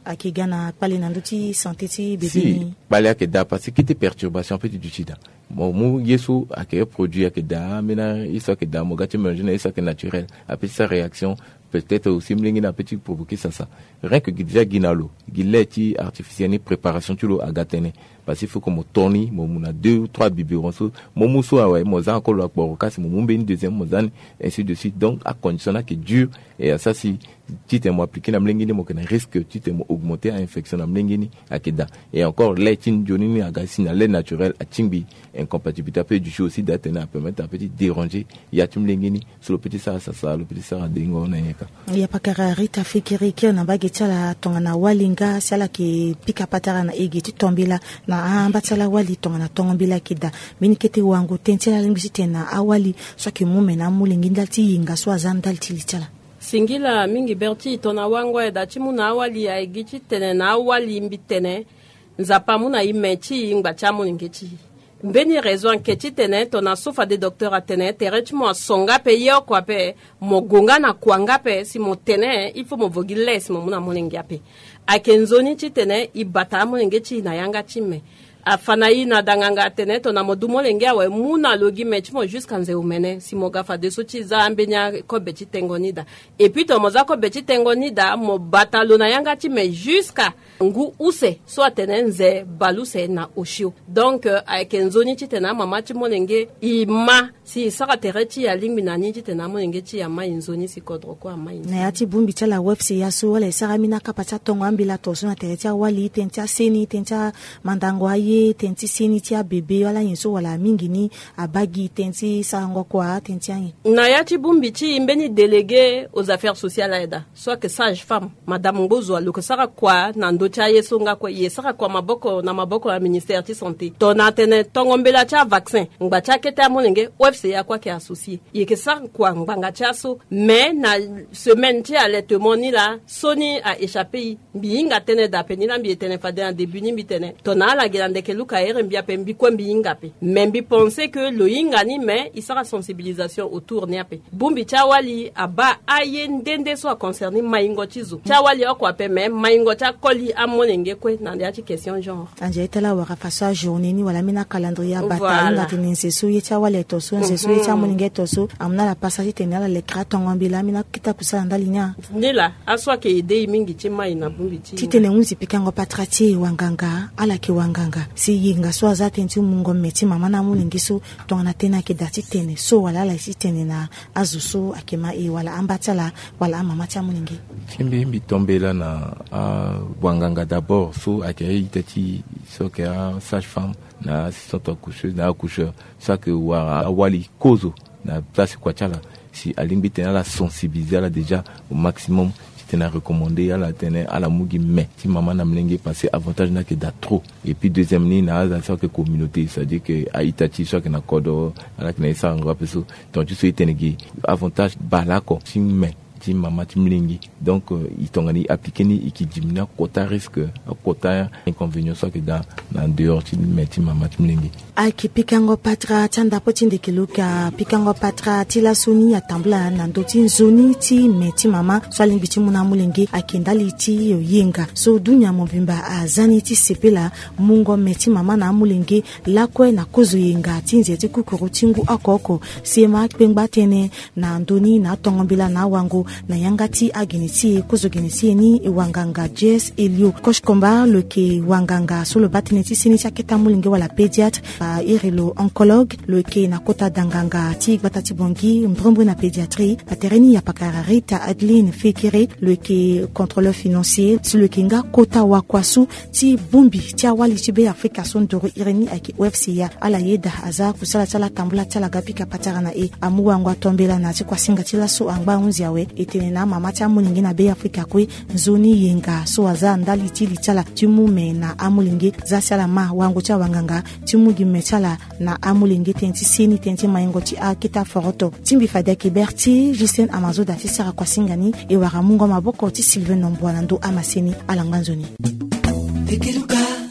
akigana pale nanduti santé ti bébé si pale akeda parce que des perturbations petit du sida bon mu yesu akaya produit akeda mena isa akeda mo gati manger isa que naturel après sa réaction peut-être aussi mlingi na petit provoquer ça ça rien que déjà ginalo gileti artificiel ni préparation tu lo agatene parce qu'il faut que mon toni mon muna deux ou trois biberons so mon muso ouais mon za encore la boroka c'est mon une deuxième mon zan ainsi de suite donc à condition que dure et ça si tu t'es appliqué na mlingi ni mo kana risque tu t'es augmenter à infection na mlingi ni akeda et encore letin joni ni agasi na lait naturel a timbi incompatibilité peut du aussi d'atteindre à permettre un petit déranger il y a timlingi ni sur le petit ça ça ça le petit ça dingo na yeka il y a pas kararita fikiri ke na bagetsala tongana walinga sala ke pika patara na egeti tombela na amba tsala wali tongana tombela kida minikete wangu tentela lingisi tena awali soke mume na mulingi ndalti inga so azandalti litala singila mingi berti tona wangu eda chimuna awali ya egeti tene na awali mbitene nzapa muna imechi ngba chamu ngeti mbeni raison keti tene tona sofa de docteur atene terech mo songa pe yo kwa pe mo gonga na kwanga pe si mo tene il faut mo vogile si mo muna molengi ape akenzoni ti tene ibata molengi ti na yanga chime afana yi na danganga tene tona mo du molengi awe muna logi mechi mo jusqu'à nze umene si mo gafa de sochi za ambenya ko beti tengonida et puis to mo za ko beti tengonida mo batalo na yanga chime jusqu'à ngu use so atene nze baluse na oshio donc uh, akenzoni ti tena mama ti molenge ima si saka tereti ya lingbi na ni ti tena molenge ti ya mai nzoni si kodro ko mai na ya ti bumbi tala websi ya so wala saka mina kapata tongo ambila to so na tereti wali tentia seni tentia mandango aye tenti seni ti a bébé wala yenso wala mingi ni abagi tenti sango kwa tentia yin na ya ti bumbi ti mbeni délégué aux affaires sociales aida soit que sage femme madame Ngozo lo ko saka kwa na cha yesonga kwa yesaka kwa maboko na maboko ya ministère de santé tona tene tongombela cha vaccin ngba cha keta molenge O F C ya kwa ke associé yeke sa kwa nganga cha so mais na semaine ti allaitement ni la soni a échappé binga tene da penina bi tene fade en début ni bi tene tona la gelande ke luka ere mbia pe mbi kwa binga pe même bi penser que le inga ni mais il sera sensibilisation autour ni ape bumbi cha wali aba aye ndende so concerné maingo tizo cha wali okwa pe même maingo cha koli amonenge kwe na ndiachi question genre anje tala waka fasa journée ni wala mina calendrier bata nga tenense so yecha wale to so nse so yecha moninge to so amna la passage tenala le kraton ngambila mina kita kusala ndalinya nila aswa ke ide mingi chima ina bumbi chi titene unzi pikango patrati wanganga ala ke wanganga si yinga so za tentu mungo meti mama na moninge so tongana tena ke dati tene so wala la si tene na azuso akema e wala ambatala wala mama cha moninge chimbi mbi tombela na a wanganga d'abord so akei tati so que sage-femme na assistante accoucheuse na accoucheur ça que wa wali kozo na place kwa chala si alimbi tena la sensibiliser la déjà au maximum tena recommandé à la tena à la mugi mais si maman na mlenge passer avantage na que da trop et puis deuxième ni na ça que communauté ça dit que aitati soit que na kodo ala que na ça ngwa peso donc tu sais tenegi avantage balako si mais mama timlingi donc euh, itongani appliquer ni ikidimina quota risque quota inconvénient soit que dans dans dehors ti meti mama timlingi aki pikango patra tanda potinde kiluka pikango patra tila soni ya tambla na ndoti nzoni ti meti mama swali bichi muna mulingi akindali ti yinga so dunya mobimba azani ti sepela mungo meti mama na mulingi lakwe na kozo yinga tinze ti kukuru tingu akoko sema pengba tene na ndoni na tongombila na wango na yangati aginiti kozo giniti ni wanganga Jess Elio coach combat le ke wanganga sur le batineti siniti aketa mulingi wala pédiatre uh, irelo oncologue le ke na kota danganga ti batati bongi mbrombo na pédiatrie la tereni ya pakararita Adeline Fekere le ke contrôleur financier sur le kinga kota wakwasu ti bumbi ti awali ti be Afrika sondoro ireni aki O F C ya ala yeda aza kusala tala tambula tala gapika patara na e amuwangwa tombela na ti kwa singa ti la so angba unzi yawe etene na mama cha mulingi na be Afrika kwe nzoni yenga so aza ndali ti litala ti mume na amulingi za sala ma wango cha wanganga ti mugi metala na amulingi tenti seni tenti mayengo ti akita foroto timbi fada kiberti Justin Amazo da ti sara kwa singani e wara mungo maboko ti Sylvain Nombwana ndo amaseni alanganzoni Tekeluka